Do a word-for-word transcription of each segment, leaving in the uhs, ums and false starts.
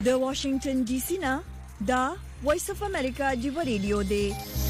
د واشنگټن ډي سي نه دا وایس اف امریکا دی ریډیو دی.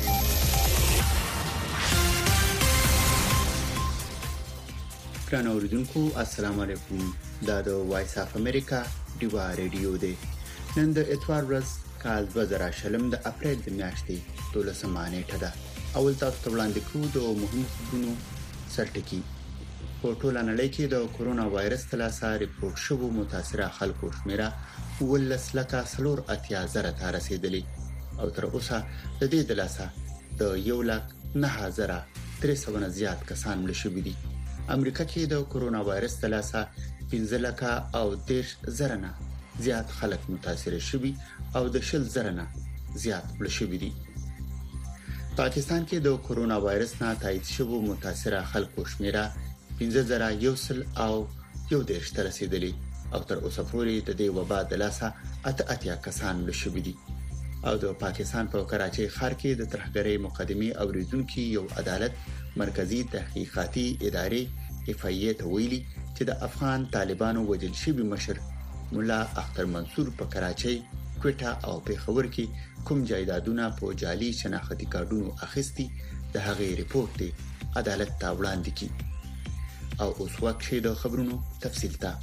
ګران اوریدونکو السلام علیکم. دا د وایس اف امریکا دی ریډیو دی. نن د اتوار ورځ کال دوه زره شلم د اپریل د میاشتې دولسمه نیټه ده. اول تاسو ته وړاندې کوو د مهمو خبرونو سرټکی. په ټوله نړۍ کې د کورونا وایرس تلاسه ریپورت شوو متاثره خلکو شمیره ولس لکه سلور اتیا زره ته رسیدلی او تر اوسه د دې تلاسه د یو لک نه هزار درې سوه نه زیات کسان مړ شوي دي. امریکا کې د کورونا وایرس تلاسه پنځه لک او دېرش زره نه زیات خلک متاثر شوي او د شل زره نه زیات مړ شوي دي. پاکستان کې د کورونا وایرس نه تایید شوو متاثره خلکو شمیره پنځه زره یو سل او یو دیرش ته رسیدلی او تر اوسه پورې د دې وبا د لاسه اته اتیا کسان مړ شوي دي. او د پاکستان په کراچۍ ښار کې د ترهګرۍ مقدمې اوریدونکو یو عدالت مرکزی تحقیقاتي ادارې اف ای ای ته ویلي چې د افغان طالبانو وجل شوی مشر مولا اختر منصور په کراچۍ، کوټه او پیښور کې کوم جایدادونه په جعلي شناختی کارتونو اخیستي د هغې ریپورت دی عدالت ته وړاندې کی. او اوس وخت شي د خبرونو تفصیل ته.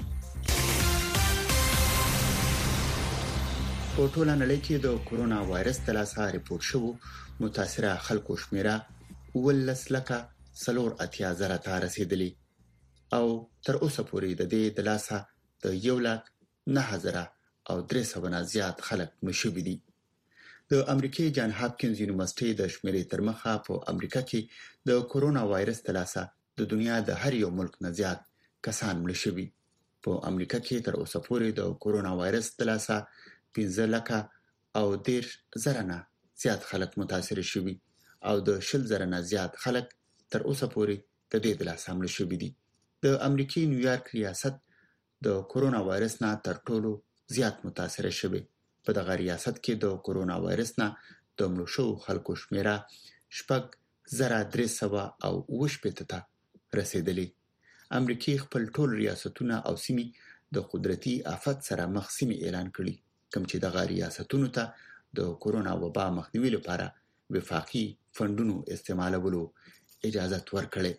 په ټوله نړۍ کې د کورونا وایرس تلاسه ریپورت شوو متاثره خلکو شمیره ولس لک سلور اتیا زره ته رسیدلی او تر اوسه پورې د دې تلاسه د یو لک نه هزار او درې سوه نه زیات خلک مړ شوي دي. د امریکای جان هاپکینز یونیورسيټي د شمیرې تر مخه په امریکا کې د کورونا وایرس تلاسه د دنیا د هر یو ملک نه زیات کسان مړ شوي. په امریکا کې تر اوسه پورې د کورونا وایرس تلاسه پنځه لک او دېرش زره نه زیات خلک متاثر شوي او د شل زره نه زیات خلک تر اوسه پورې د دې تلاسه مړ شوي دي. د امریکای نیویارک ریاست د کورونا وایرس نه تر ټولو زیات متاثر شوی. په دغه ریاست کې د کورونا وایرس نه د مړو شوو خلکو شمیره شپږ زره درې سوه او اوه شپېته ته رسیدلی. امریکای خپل ټول ریاستونه او سیمې د قدرتي آفت سره مخ سیمې اعلان کړي، کوم چې دغه ریاستونو ته د کورونا وبا مخنیوي لپاره وفاقي فندونو استعمالولو اجازه ورکړي.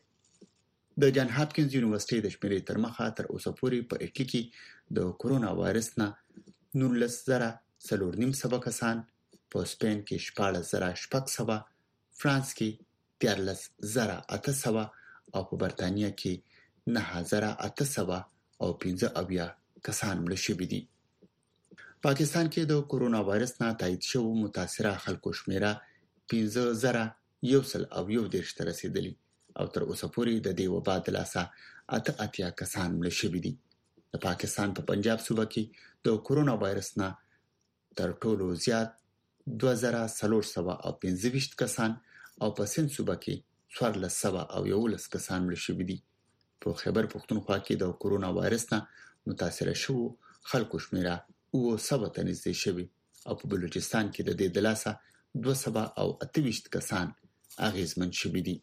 د جان هاپکینز یونیورسيټي د شمیرې تر مخه تر اوسه پورې په اټلی کې د کورونا وایرس نه نولس زره څلور نیم سوه کسان، په سپین کې شپاړس زره شپږ سوه، فرانس کې دیارلس زره اته سوه او په برتانیا کې نهه زره اته سوه او پنځه اویا کسان مړ شوي دي. پاکستان کې د کورونا وایرس نه تایید شوو متاثره خلکو شمیره پنځه زره یو سل او یو دیرش ته رسیدلی او تر اوسه پورې د دې وبا د لاسه اته اتیا کسان مړ شوي دي. د پاکستان په پنجاب صوبه کې د کورونا وایرس نه تر ټولو زیات دوه زره څلور سوه او پنځه ویشت کسان او په سند صوبه کې څوارلس سوه او یولس کسان مړ شوي دي. په خیبر پښتونخوا کې د کورونا وایرس نه متاثر شوو خلکو شمیره اوه سوه ته نږدې شوي او په بلوچستان کې د دې د لاسه دوه سوه او اته ویشت کسان اغیزمن شوي دي.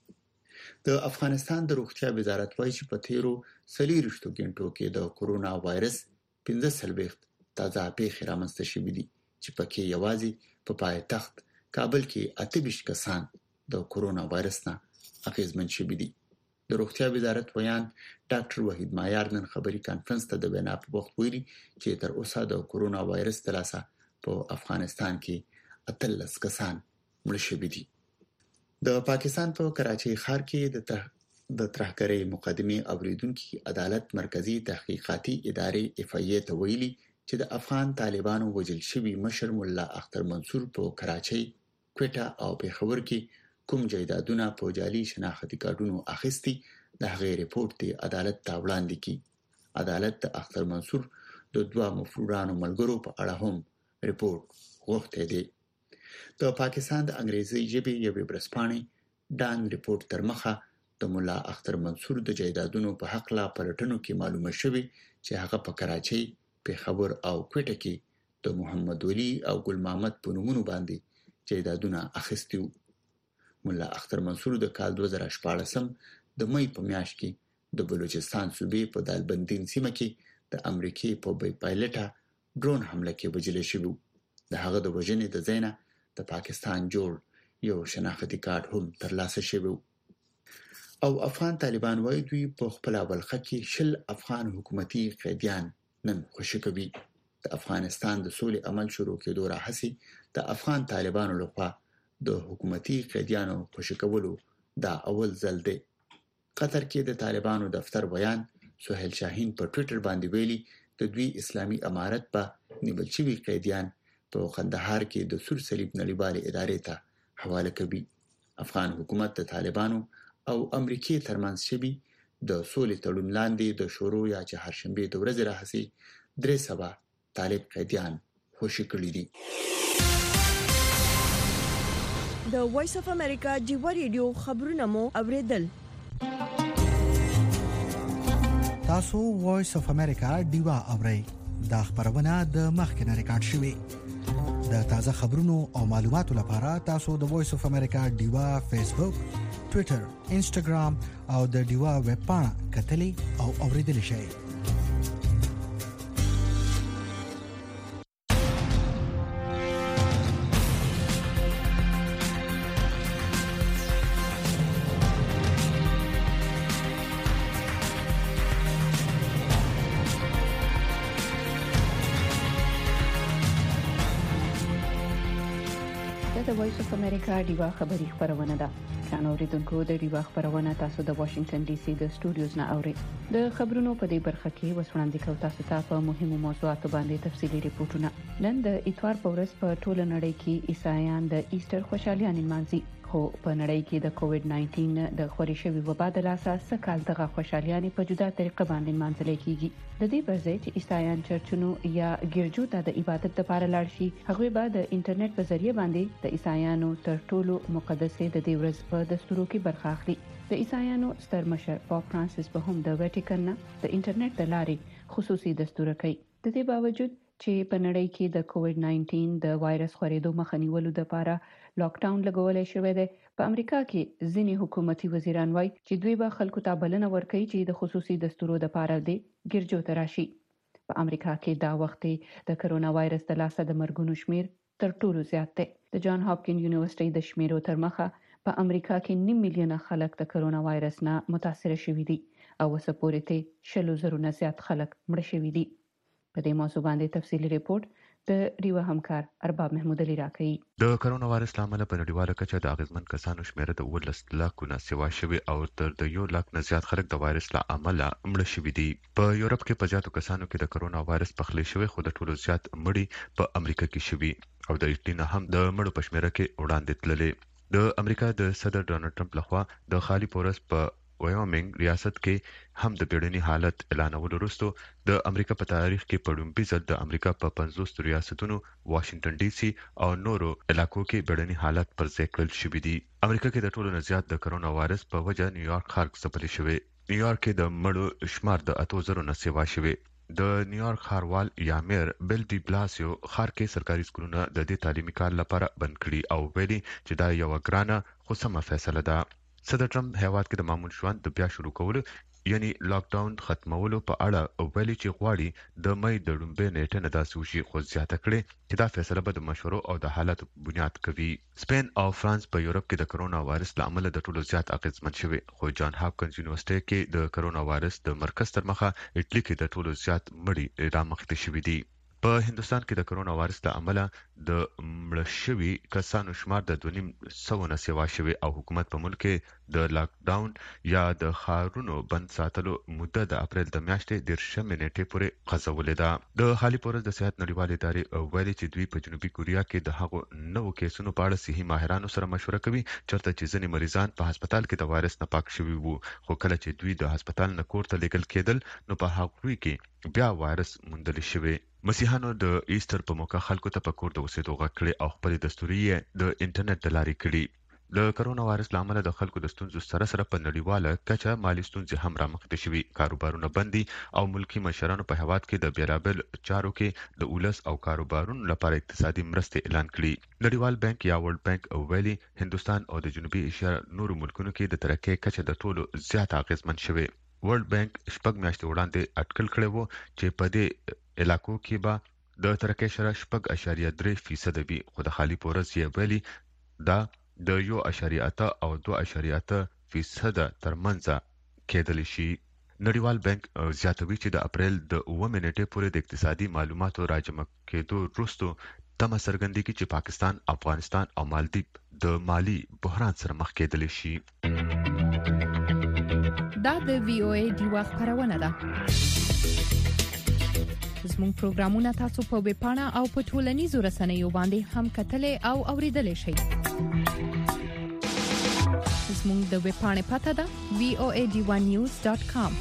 د افغانستان د روغتیا وزارت وايي چې په تیرو څلوېښتو غنټو کې د کورونا وایرس پنځه څلوېښت تازه پیښې رامنځته شوي دي چې پکې یوازې په پایتخت کابل کې اته ویشت کسان د کورونا وایرس نه اغیزمن شوي دي. د روغتیا وزارت ویان ډاکټر وحید مایار نن خبري کانفرنس ته د وینا په وخت ویلي چې تر اوسه د کورونا وایرس تلاسه په افغانستان کې اتلس کسان مړ شوي دي. د پاکستان په کراچۍ ښار کې د د ترهګرۍ مقدمې اوریدونکو عدالت مرکزی تحقیقاتي ادارې اف ای ای ته ویلي چې د افغان طالبانو وجل شوی مشر مولا اختر منصور په کراچۍ، کوټه او پیښور کې کوم جایدادونه په جعلي شناختی کارتونو اخیستي د هغې ریپورت دی عدالت ته وړاندې کی. عدالت د اختر منصور د دوه مفرورانو ملګرو په اړه هم ریپورت غوښتی دی. د پاکستان د انګریزي ژبې یوې ورځپاڼې ډان ریپورت تر مخه د مولا اختر منصور د جایدادونو په حق لا پلټنو کې معلومه شوې چې هغه په کراچۍ، پیښور او کوټه کې د محمد ولی او ګل محمد په نومونو باندې جایدادونه اخیستي وو. مولا اختر منصور د کال دوه زره شپاړسم د مې په میاشت کې د بلوچستان صوبې په دالبندین سیمه کې د امریکای په بای پایلټه ډرون حمله کې وژل شوی. د هغه د وژنې د ځای نه د پاکستان جوړ یو شناختی کارت هم ترلاسه شوی. او افغان طالبان وایي دوی په خپل ولخه کې شل افغان حکومتي قیدیان نن خوشی کوي. د افغانستان د سولې عمل شروع کېدو راهسي د افغان طالبانو لخوا د حکومتي قیدیانو خوشی کولو دا اول ځل دی. قطر کې د طالبانو دفتر بیان سهیل شاهین په ټوئیټر باندې ویلي د دوی اسلامي امارت په نیول شوي قیدیان په قندهار کې د سور صلیب نړیوالې ادارې ته حواله کوي. افغان حکومت د طالبانو او امریکای ترمنځ شوي د سولې تړون لاندې د شورو یا چهارشنبه د ورځې راهسي درې سوه طالب قیدیان خوشی کړي دي. د وایس اف امریکا ډیوا ریډیو خبرونه مو اوریدل. تاسو وایس اف امریکا ډیوا اورئ. دا خبرونه د مخکنه ریکارډ شوې. د تازه خبرونو او معلوماتو لپاره تاسو د وایس اف امریکا ډیوا فیسبوک، ټوئیټر، انسټاګرام او د ډیوا ویب پاڼه کتلې او اوریدل شئ. د وایس اف امریکا ډیوا خبری خبرونه ده. څنګه اوریدونکو د ډیوا خبرونه تاسو د واشنگټن ډي سي د سټوډیوز نه اوري. د خبرونو په دې برخه کې وسوړاندې کوم تاسو ته په مهمو موضوعاتو باندې تفصیلي ریپورتونه. نن د اتوار په ورځ په ټوله نړۍ کې عیسایان د ایسټر خوشحالي نمانځي. خو په نړۍ کې د کووډ نایټین د خوري شوی وبا د لاسه سکهال دغه خوشحالي په جدا طریقه باندې منځل کیږي. د دې پرځای چې عیسایان چرچونو یا ګرجو ته د عبادت لپاره لاړ شي، هغه به د انټرنیټ په ذریعہ باندې د عیسایانو تر ټولو مقدسه د دې ورځ په دستورو کې برخه اخلي. د عیسایانو ستر مشر پاپ فرانسیس په هم د ویټیکن نه د انټرنیټ د لارې خصوصي دستور کوي. د دې باوجود چې په نړۍ کې د کووډ نایټین د وایرس خورېدو مخه نیولو لپاره لاک ډاون لګولای شوی دی، په امریکا کې ځینې حکومتي وزیران وایي چې دوی به خلکو ته بلنه ورکړي چې د خصوصي دستورو لپاره د ګرجو ته راشي. په امریکا کې دا وخت د کرونا وایرس د لاسه د مرګونو شمیر تر ټولو زیات دی. د جان هاپکین یونیورسيټي د شمیرو تر مخه په امریکا کې نیم میلیونه خلک د کرونا وایرس نه متاثر شوي دي او وسپورې ته شلو زرو نه زیات خلک مړ شوي دي. په دې موضوع باندې تفصیلي ریپورت د ریوا همکار ارباب محمود علي راکړي. د کرونا وایرس لامل په نړیواله کچه د اغیزمن کسانو شمېر د ولس لاکو نه سیوا شوی او تر د یو لاک نه زیات خلک د وایرس له امله مړ شوي دي. په یورپ کې په زیاتو کسانو کې د کرونا وایرس پخلی شوی، خو د ټولو زیات مړي په امریکا کې شوي او د ایټلی نه هم د مړو په شمېر کې وړاندې تللې. د امریکا د صدر ډونالد ټرمپ لخوا د خالي پورس په وایومینګ ریاست کې هم د بیړني حالت اعلانولو وروسته د امریکا په تاریخ کې په لومړي ځل د امریکا په پنځوس ریاستونو، واشنگټن ډي سي او نورو علاقو کې بیړني حالت پر ځای کړل شوی دی. امریکا کې د ټولو نه زیات د کرونا وایرس په وجه نیویارک ښار ځپلې شوی. نیویارک کې د مړو شمار د اتو زرو نه سیوا شوی. د نیویارک ښاروال یا میر بیل ډي بلاسیو ښار کې سرکاري سکولونه د دې تعلیمي کال لپاره بند کړي او ویلي چې دا یو ګرانه خو سمه فیصله ده. صدر ټرمپ هیواد کې د معمول ژوند د بیا شروع کولو یعنی لاک ډاون ختمولو په اړه ویلي چې غواړي د مې د لومړۍ نیټې نه داسې وشي، خو زیاته کړې چې دا فیصله به د مشورو او د حالاتو بنیاد کوي. سپین او فرانس په یورپ کې د کرونا وایرس له امله د ټولو زیات اغیزمن شوي، خو جان هاپکینز یونیورسيټي کې د کرونا وایرس د مرکز تر مخه ایټلی کې د ټولو زیات مړي رامخته شوي دي. په هندستان کې د کرونا وایرس له امله د مړ شوي کسانو شمار د دوه نیم سوه نه سیوا شوی او حکومت په ملک کې د لاک ډاون یا د ښارونو بند ساتلو مدته د اپریل د میاشتې دېرشمې نیټې پورې غځولې ده. د خالي پورس د صحت نړیوالې ادارې ویلي چې دوی په جنوبي کوریا کې د هغو نوو کیسونو په اړه صحي ماهرانو سره مشوره کوي چېرته چې ځینې مریضان په هسپتال کې د وایرس نه پاک شوي وو، خو کله چې دوی د هسپتال نه کور ته لیږل کېدل نو په هغوی کې بیا وایرس موندل شوی. مسیحانو د ایسټر په موقع خلکو ته په کور د اوسېدو غږ کړي او خپل دستوري د انټرنیټ د لارې کړي. د کرونا وایرس لامل د خلکو د ستونزو سره سره په نړیواله کچه مالی ستونزې هم رامخته شوي، کاروبارونه بندي او ملکی مشرانو په هیواد کې د بیلابل چارو کې د ولس او کاروبارونو لپاره اقتصادي مرستې اعلان کړي. نړیوال بانک یا ورلد بانک ویلي هندستان او د جنوبي ایشیا نورو ملکونو کې د ترقۍ کچه د ټولو زیات اغیزمن شوی. ورلد بانک شپږ میاشتې وړاندې اټکل کړی وو چې په دې علاقو کې به د ترکیې شره شپږ اشاریه درې فیصد وي، خو د خالي پورز یې ویلي دا د یو اشاریه اته او دوه اشاریه اته فیصد ترمنځ کېدلی شي. نړیوال بانک زیاتوي چې د اپریل د اوه منېټې پورې د اقتصادي معلوماتو راجمع کېدو وروسته تمه څرګندېږي چې پاکستان، افغانستان او مالدیپ د مالی بحران سره مخ کېدلی شي. دا د وی او ای ډیوا خبرونه ده. زموږ پروګرامونه تاسو په ویب پاڼه او په ټولنیزو رسنیو باندې هم کتلې او اوریدلې شئ. زموږ د ویب پاڼې پته ده وی او ای ډی ون نیوز ډاټ کام.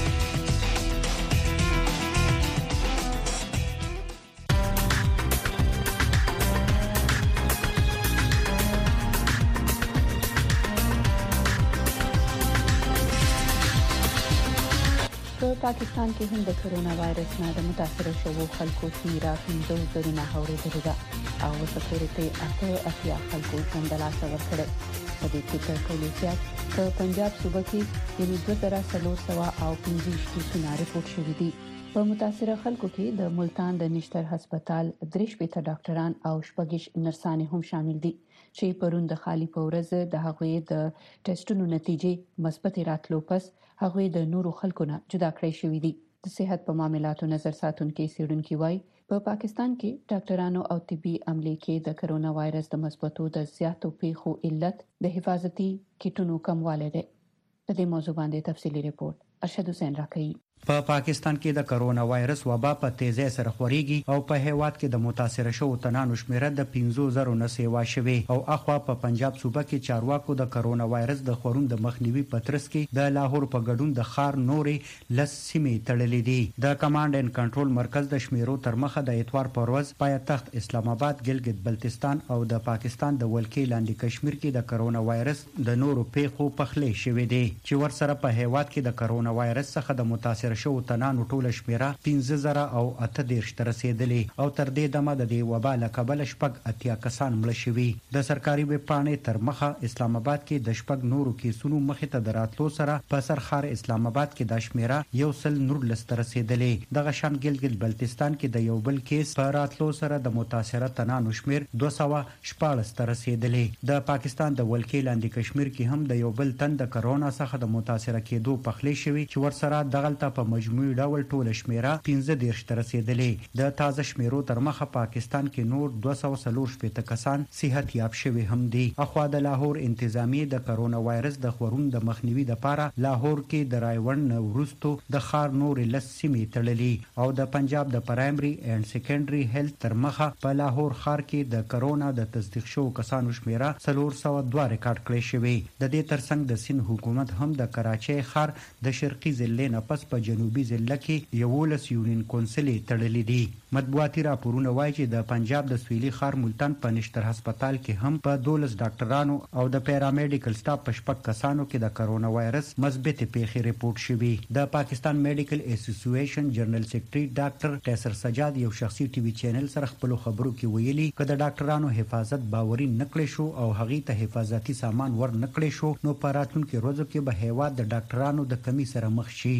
پاکستان کې هم د کرونا وایرس نه د متاثر شوو خلکو شمېره پنځه زره نه اورېدلې ده او اوس پورې ته اته اتیا خلکو ژوند له لاسه ورکړی. په دې کې تر ټولو زیات په پنجاب صوبه کې یعنې دوه زره څلور سوه او پنځه کیسونه ریپورټ شوي دي. په متاثر خلکو کې د ملتان د نشتر هسپتال درې شپېته ډاکټران او شپږ نرسانې هم شامل دي چې پرون د خالي پورز د هغوی د ټیسټونو نتیجې مثبت راتلو پس هغوی د نورو خلکو نه جدا کړی شوی دي. د صحت په معاملاتو نظر ساتونکي سیډونکي وایي په پاکستان کې ډاکټرانو او طبي عملې کې د کرونا وایرس د مثبتو د زیاتو پیښو علت د حفاظتي کیټونو کموالی دی. په دې موضوع باندې تفصیلي ریپورت ارشد حسین راکوي. په پاکستان کې د کرونا وایرس وبا په تیزی سره خوريږي او په هیواد کې د متاثر شوو تنانو شمیره د پنځه زره نه سیوا شوی او اخوا په پنجاب صوبه کې چارواکو د کرونا وایرس د خورون د مخنیوي پترس کې د لاهور په ګډون د خار نورې لس سیمې تړلې دي. د کمانډ اینډ کنټرول مرکز د شمیرو تر مخه د اتوار پر ورځ پایتخت اسلام آباد، ګلګت بلتستان او د پاکستان د ولکې لاندې کشمیر کې د کرونا وایرس د نورو پیښو پخلې شوې دي چې ورسره په هیواد کې د کرونا وایرس څخه د متاثر شو تنانو ټوله شمیره پنځه زره او اته دېرش ته رسیدلې او تر دې دمه د دې وبا له کبله شپږ اتیا کسان مړه شوي. د سرکاري ویب پاڼې تر مخه اسلام آباد کې د شپږ نورو کیسونو مخې ته د راتلو سره په سرخار اسلام آباد کې د شمیره یو سل نورلس ته رسیدلې. دغه شان ګلګت بلتستان کې د یو بل کیس په راتلو سره د متاثره تنانو شمیر دوه سوه شپاړس ته رسیدلې. د پاکستان د ولکې لاندې کشمیر کې هم د یو بل تن د کرونا څخه د متاثره کېدو پخلې شوي چې ورسره دغلته په مجموعي ډول ټوله شمیره پنځه دېرش ته رسیدلې. د تازه شمیرو تر مخه پاکستان کې نور دوه سوه څلور شپېته کسان صحت یاب شوي هم دي. اخوا د لاهور انتظامیه د کرونا وایرس د خورون د مخنیوي لپاره لاهور کې د رایوند وروستو د خار نور لس سیمې تړلې او د پنجاب د پرایمري اینڈ سیکنډري هیلث تر مخه په لاهور خار کې د کرونا د تصدیق شوو کسانو شمیره څلور سوه دوه ریکارډ کړی شوی. د دې ترڅنګ د سند حکومت هم د کراچۍ خار د شرقي ضلع نه پس په جنوبي ضلع کې یولس یونین کونسلې تړلې دي. مطبوعاتي راپورونه وایي چې د پنجاب د سویلي خار ملتان په نشتر هسپتال کې هم په دولس ډاکټرانو او د پیرامیډیکل سټاف په شپږ کسانو کې د کرونا وایرس مثبت پیښې ریپورټ شوي. د پاکستان میډیکل اسوسییشن جنرال سیکریټري ډاکټر قیصر سجاد یو شخصي ټي وي چینل سره خپل خبرو کې ویلي چې د ډاکټرانو حفاظت باوري نکړې شو او هغه ته حفاظتي سامان ور نکړې شو نو په راتلونکو ورځو کې به هیواد د ډاکټرانو د کمی سره مخ شي.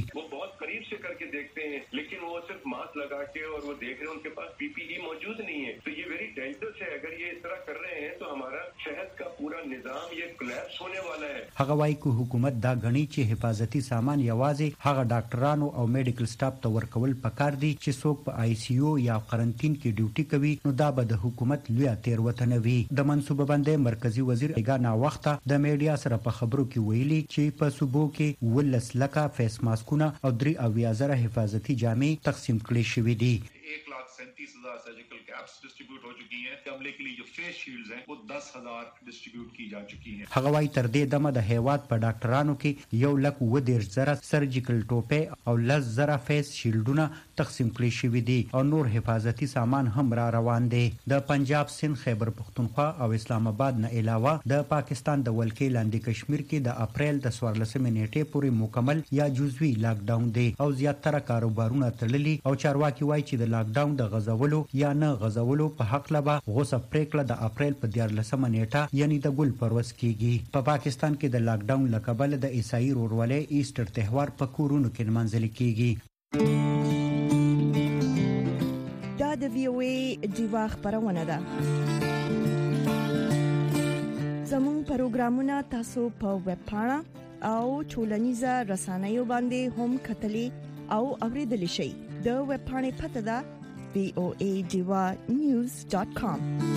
लेकिन वो सिर्फ मास्क लगा के और वो देख रहे हैं उनके पास पीपीई मौजूद नहीं है, तो ये वेरी डेंजरस है. अगर ये इस तरह कर रहे हैं तो हमारा सेहत का पूरा निजाम ये कोलैप्स होने वाला है. هغه وايي چې حکومت دا غني چې حفاظتي سامان یوازې هغه ډاکټرانو او میډیکل سټاف ته ورکول پکار دي چې څوک په آی سی یو یا قرنټین کې ډیوټي کوي نو دا به د حکومت لوی تیروتنه وي. د منصوبه بندۍ مرکزی وزیر ایګانا وخته د میډیا سره په خبرو کې ویلي چې په صوبو کې ولس لکه فیس ماسکونه او درې اویا زره حفاظتي جامې تقسیم کړي شوې دي. एक लाख सैंतीस हजार सर्जिकल कैप्स डिस्ट्रीब्यूट हो चुकी हैं. अमले के लिए जो फेस शील्ड्स हैं वो दस हजार डिस्ट्रीब्यूट की जा चुकी हैं. هغه وايي تر دې دمه د هیواد په ډاکټرانو کې یو لک و دېرش زره سرجیکل ټوپې او لس زره فیس شیلډونه تقسیم کړي شوي دي او نور حفاظتي سامان هم را روان دي. د پنجاب، سند، خیبر پختونخوا او اسلام آباد نه علاوه د پاکستان د ولکې لاندې کشمیر کې د اپریل د څوارلسمې نیټې پورې مکمل یا جزوي لاک ډاون دی او زیاتره کاروبارونه تړلي او چارواکي وایي چې د لاک ډاون د غزولو یا نه غزولو په حق لبا غوسه پریکړه د اپریل په دیارلسمه نیټه یعنی د ګل پروس کیږي. په پاکستان کې د لاک ډاون لکبل د عیسائی ورولې ایسټر تهوار په کورونو کې منځل کیږي. دا د وی او ای ډیوا خبرونه ده. زموږ پروګرامونه تاسو په ویب پاڼه او ټولنیزه رسنیو باندې هم کتلی او اوریدلی شئ. د ویب پاڼې پته ده وی او ای ډیوا نیوز ډاټ کام.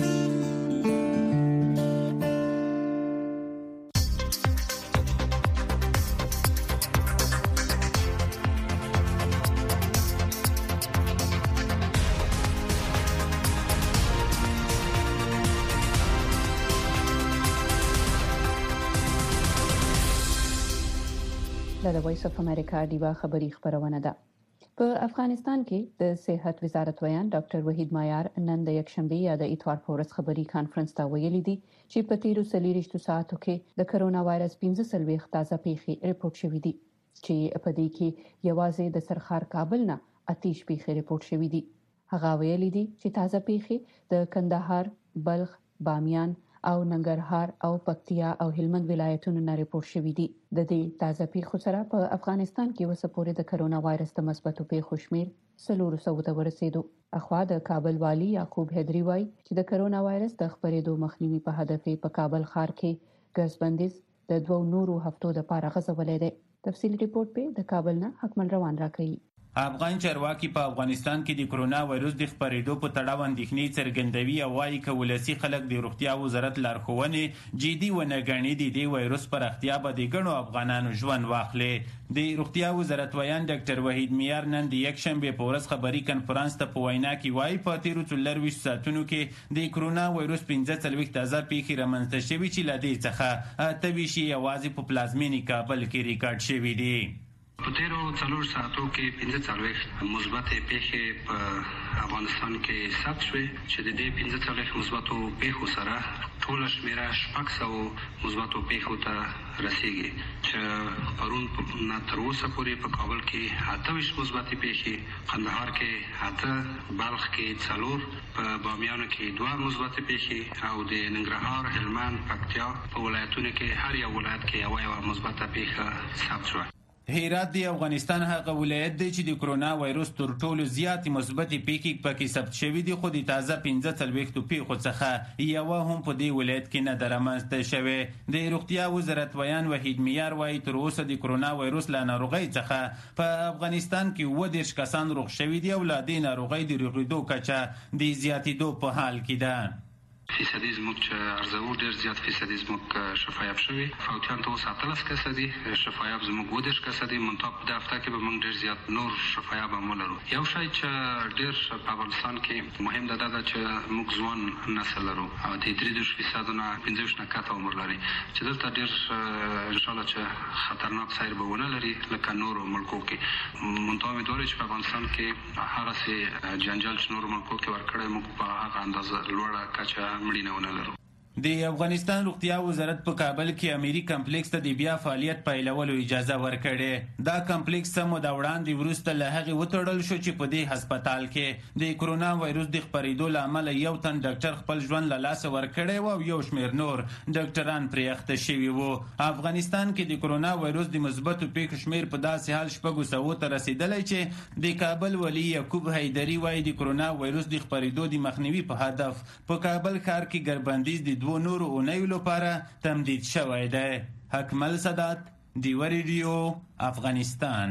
د وایس اف امریکا ډیوا خبری خبرونه ده. په افغانستان کې د صحت وزارت ویان ډاکټر وحید مایار نن د یکشنبه یا د اتوار په ورځ خبری کانفرنس ته ویلي دي چې په تیرو څلوېښتو ساعتو کې د کرونا وایرس پنځه څلوېښت تازه پیښې ریپورت شوې دي چې په دې کې یوازې د سرخار کابل نه اتیش پیښې ریپورت شوې دي. هغه ویلي دي چې تازه پیښې د کندهار، بلخ، بامیان او ننګرهار او پکتیا او هلمند ولایتونو نه ریپورت شوې دي. د دې تازه پیښو سره په افغانستان کې وسه پورې د کرونا وایرس د مثبتو پیښو شمیر څلور سوه ته ورسېدو. اخوا د کابل والی یعقوب حیدری وایي چې د کرونا وایرس د خپرېدو مخنیوي په هدف په کابل ښار کې ګز بندیز د دوه نورو هفتو لپاره غځولې ده. تفصیلی ریپورت په د کابل نه حکمل روان راکړي. افغان چارواکي په افغانستان کې د کرونا وایرس د خپرېدو په تړاو اندېښنې څرګندوي او وايي چې ولسی خلک د روغتیا وزارت لارښوونې جدي ونه ګڼي د دې وایرس پر اختیا به د ګڼو افغانانو ژوند واخلي. د روغتیا وزارت ویان ډاکټر وحید مایار نن د یکشنبه په ورځ خبري کانفرنس ته په وینا کې وايي په تیرو څلوېښتو ساعتونو کې د کرونا وایرس پنځه څلوېښت تازه پیښې رامنځته شوي چې له دې څخه اته ویشت یوازې په پلازمینې کابل کې ریکارډ شوي دي. په تیرو څلور ساعتو کې پنځه څلوېښت مثبتې پیښې په افغانستان کې ثبت شوې چې د دې پنځه څلوېښت مثبتو پیښو سره ټوله شمیره شپږ سوه مثبتو پیښو ته رسیږي چې پرون نه تر اوسه پورې په کابل کې اته ویشت مثبتې پیښې، قندهار کې اته، بلخ کې څلور، په بامیانو کې دوه مثبتې پیښې او د ننګرهار، هلمند، پکتیا په ولایتونو کې هر یو ولایت کې یوه یوه مثبته پیښه ثبت شوه. هرات د افغانستان هغه ولایت دی چې د کرونا وایرس تر ټولو زیاتې مثبتې پیښې پکې ثبت شوي دي، خو د تازه پنځه څلوېښتو پیښو څخه یوه هم په دې ولایت کې نه ده رامنځته شوې. د روغتیا وزارت ویان وحید مایار وایي تر اوسه د کرونا وایرس له ناروغۍ څخه په افغانستان کې اووه دېرش کسان روغ شوي دي او له دې ناروغۍ د روغېدو کچه د زیاتېدو په حال کې ده. فیصدي زموږ چې ارزو ډېر زیات فیصدي زموږ شفایاب شوي، فوتیان ته اوس اتلس کسه دي، شفایاب زموږ اووه دېرش کسه دي. منتها په دې هفته کې به موږ ډېر زیات نور شفایاب هم ولرو. یو شی چې ډېر په افغانستان کې مهم ده دا ده چې موږ ځوان نسل لرو او د درې دېرش فیصدو نه پنځه ویشت نه کته عمر لري چې دلته ډېر انشاءالله چې خطرناک سیر به ونه لري لکه نورو ملکو کې. منتها امیدوار چې په افغانستان کې هغسې جنجال چې نورو ملکو کې ورکړی موږ په هغه اندازه لوړه کچه مړینه ونه لرو. د افغانستان روغتیا وزارت په کابل کې اميري کمپلیکس ته د بیا فعالیت پیلولو اجازه ورکړې. دا کمپلیکس سم د وړاندې وروسته له هغې وتړل شو چې په دې هسپتال کې د کرونا وایرس د خپرېدو له امله یو تن ډاکټر خپل ژوند له لاسه ورکړی و او یو شمېر نور ډاکټران پرې اخته شوي وو. افغانستان کې د کرونا وایرس د مثبتو پیښو شمېر په داسې حال شپږو سوو ته رسېدلی چې د کابل والي یعقوب حیدري وایي د کرونا وایرس د خپرېدو د مخنیوي په هدف په کابل ښار کې ګربندیز د دوه نورو اونیو لپاره تمدید شوی دی. حکمل صدات، ډیوا ریډیو، افغانستان.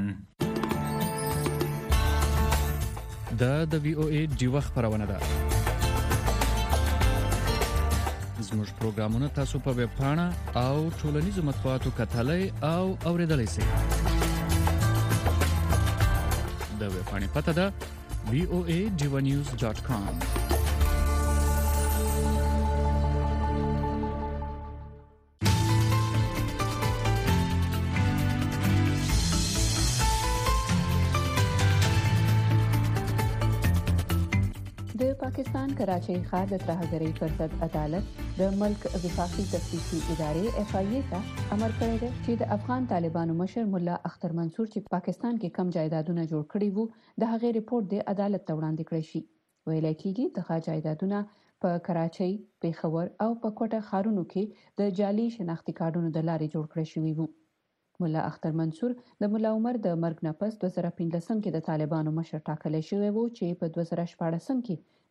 دا د وی او ای ډیوا خبرونه ده. زموږ پروګرامونه تاسو په ویب پاڼه او ټولنیزو مطبوعاتو کتلای او اوریدلای شئ. د ویب پاڼې پته ده وی او ای ډیوا نیوز ډاټ کام. پاکستان کراچۍ ښار د ترهګرۍ پر ضد عدالت د ملک وفاقي تفتیشي ادارې اف آی ای ته امر کړی دی چې د افغان طالبانو مشر مولا اختر منصور چې پاکستان کې کم جایدادونه جوړ کړي وو د هغې ریپورت د عدالت ته وړاندې کړی شي. ویل کېږي دغه جایدادونه په کراچۍ، پیښور او په کوټه ښارونو کې د جعلي شناختي کارډونو د لارې جوړ کړی شوي وو. مولا اختر منصور د مولا عمر د مرګ نه پس دوه زره پنځلسم کې د طالبانو مشر ټاکلی شوی وو چې په دوه زره شپاړسم کې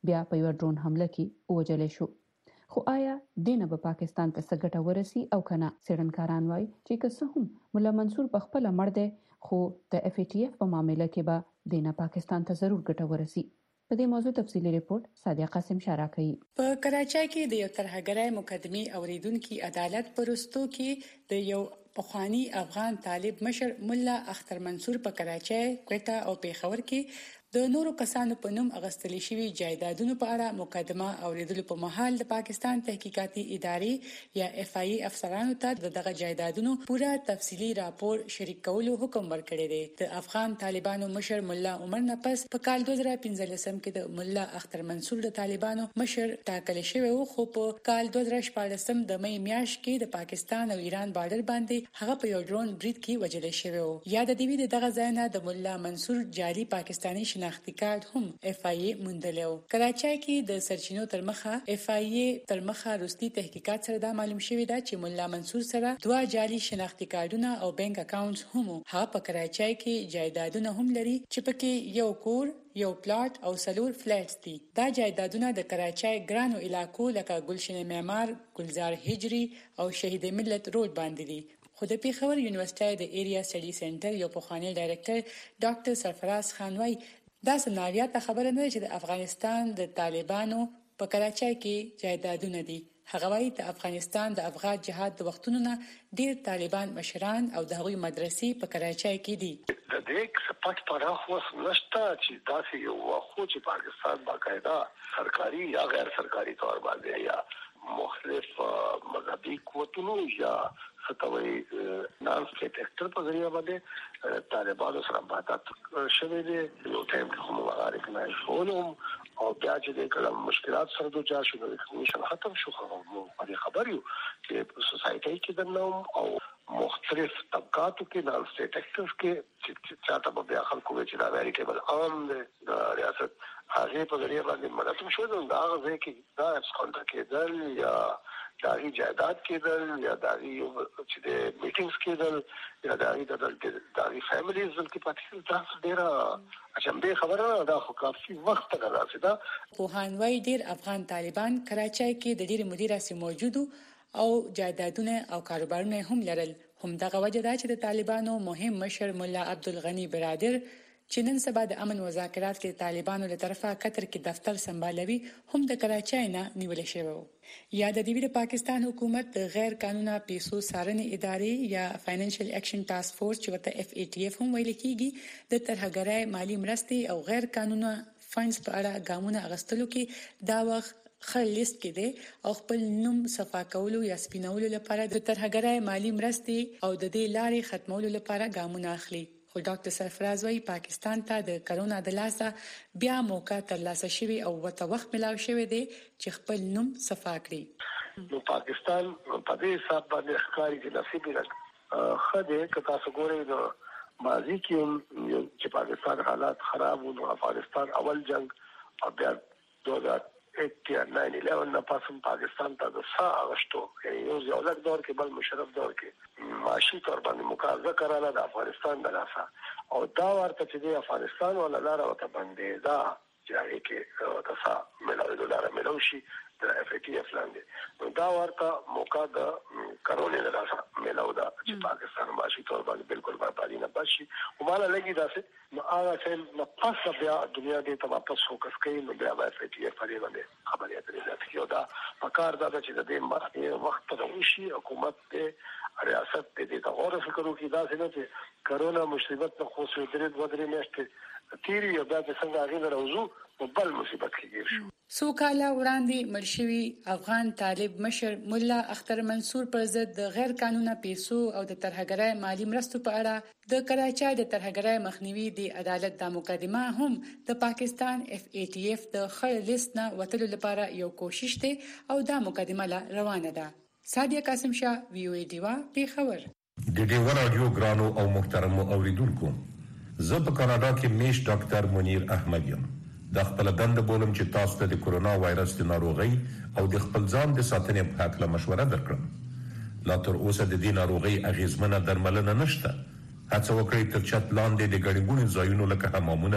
بیا په یو ډرون حمله کې وژل شو. خو آیا دینه به پاکستان ته څه ګټه ورسي او کنه؟ څېړنکاران وایي چې که څه هم مولا منصور په خپله مړ دی، خو د اف ای ټي اف په معامله کې به دینه پاکستان ته ضرور ګټه ورسي. په دې موضوع تفصیلی ریپورت سادیا قاسم شارع کوي. په کراچۍ کې د یو ترهګرۍ مقدمې اوریدونکو عدالت پرستو کې د یو پخوانی افغان طالب مشر مولا اختر منصور په کراچۍ، کوټه او پیښور کې د نورو کسانو په نوم اغستل شوی جایدادونو په اړه مقدمه اوریدلو په مهال د پاکستان تحقیقاتي ادارې یا اف آی ای افسرانو ته دغه جایدادونو پوره تفصیلی راپور شریک کولو حکم ورکړی دی. د افغان طالبانو مشر مولا عمر نپس په کال دوه زره پنځلسم کې د مولا اختر منصور د طالبانو مشر ټاکل شوی و، خو په کال دوه زره شپږم د مې میاشت کې د پاکستان او ایران بارډر باندې هغه په یو ډرون برید کې وژل شوی و. یا د دې دغه ځای نه د مولا منصور جعلي پاکستاني شناختی کارت هم اف آی ای موندلو. کراچۍ کې د سرچینو تر مخه اف آی ای تر مخه روستي تحقیقات سره دا معلوم شوی دا چې مولا منصور سره دوه جعلي شناختی کارتونه او بانک اکاونټس هم هغه په کراچۍ کې جایدادونه هم لري چې پکې یو کور، یو پلاټ او سلور فلیټس دي. دا جایدادونه د کراچۍ ګرانو علاقو لکه گلشن معمار، گلزار هجری او شهید ملت روډ باندې دي. خو د پیښور یونیورسيټي د ایریا سټډي سنټر یو پخوانی ډایریکټر ډاکټر سرفراز خان وايي دا سناریات ته خبره نه چې د افغانستان د طالبانو په کراچۍ کې جایدادونه دي. هغه وايي د افغانستان د افغان جهاد د وختونو نه ډیر طالبان مشران او د هغوی مدرسې په کراچۍ کې دي. د دې سپټ پراخ وس نشته چې داسې یو واخو چې پاکستان باقاعده سرکاري یا غیر سرکاري تور باندې یا مختلف مذهبي قوتونو یا ستوي نان سټیټ اکټر په ذریعہ باندې طالبانو سره مباحثات شوي دي. یو ټایم کې هم عارف نه شولم او بیا چې د کلم مشکلات سره دوچار شو د کمیشن ختم شو. خو په خبر یو چې په سوسایټي کې د نوم او مختلف طبقاتو کې نان سټیټ اکټرز کې چې چاته بیا خلکو چې دا ویریټیبل عام د ریاست هغه په ذریعہ باندې مدد شو. دا هغه کې دا اپس کانټاکټ کېدل یا داغي جایداد کېدل یا داغي چې د میټینګز کېدل یا داغي د داغي فیملیز کې پاتې تاسو ډیره اچمبه خبره ده. خو کافي وخت راځي دا پوهانوي ډیر افغان طالبان کراچۍ کې د ډیر مدیره سي موجودو او جایدادونه او کاروبارونه هم لرل. هم دغه وجه ده چې د طالبانو مهم مشر مولا عبدالغنی برادر چې نن سبا د امن مذاکرات کې طالبانو له طرفه قطر کې دفتر سمبالوي هم د کراچۍ نه نیول شوی. یا د دې د پاکستان حکومت د غیر قانوني پیسو څارنې ادارې یا فاینانشل اکشن ټاسک فورس چې ورته اف ای ټي اف هم ویل کیږي د ترهګرۍ مالی مرستې او غیر قانوني فاینانس په اړه ګامونه اغستلو کې دا وخت خل لیست کې دي او خپل نوم صفا کولو یا سپینولو لپاره د ترهګرۍ مالی مرستې او د دې لارې ختمولو لپاره ګامونه اخلي. خو ډاکټر سرفراز وايي پاکستان ته د کرونا د لاسه بیا موقع ترلاسه شوی او ورته وخت ملاو شوی دی چې خپل نوم صفا کړي. نو پاکستان په دې حساب باندې ښکاري چې نصیب یې خده که تاسو ګورئ نو ماضي کې چې پاکستان حالات خراب وو. افغانستان اول جنگ او بیا دوه هزار اته یا نهه الیون نه پاسم پاکستان ته د سا اغشتو یو ځولک دور کې بل مشرف دور کې معاشي تور باندې مقابله کراله د افغانستان د لاسه او دا ورته چې د افغانستان ولا لار وته باندې دا چې کې تاسو ملي ډالر ملوشي د اف ای ټي اف لاندې دا ورته موقع د کرونا د لاسه ملو دا چې پاکستان معاشي تور باندې بالکل بربادي نه بشي او مالا لګي داسې نو هغه چې نو پاسه بیا دنیا دې ته واپس فوکس کوي نو بیا اف ای ټي اف لري باندې خبرې اترې ځکه دا پکار دا چې د دې مخکې وخت ته وشي حکومت ته ریاست دې ته غوړه فکر وکړي دا څنګه چې کرونا مصیبت نه خو څه درې دوه درې میاشتې تیری یا د څنګه هغه راوځو په بل مصیبت کې ګیر شو. سو کاله وړاندې مرشوي افغان طالب مشر مولا اختر منصور پر ضد د غیر قانوني پیسو او د ترهګرۍ مالی مرستو په اړه د کراچۍ د ترهګرۍ مخنیوي د عدالت د مقدمه هم د پاکستان اف ای ټي اف د خړ لیست نه وتلو لپاره یو کوشش دی او دا مقدمه لا روانه ده. سادیا قاسم شاه وی او ای ډیوا پیښور. د ډیوا رادیو ګرانو او محترمو اوریدونکو زه په کاناډا کې میش ډاکټر منیر احمد یم. د خپل دند بولم چې تاسو ته د کورونا وایرس د ناروغي او د خپل ځان د ساتنې په اړه مشوره درکړم. لا تر اوسه د دې ناروغي اغیزمنه درملنه نشته. هڅه وکړئ تر چت لاندې د ګډوډو ځایونو لکه حمامونه،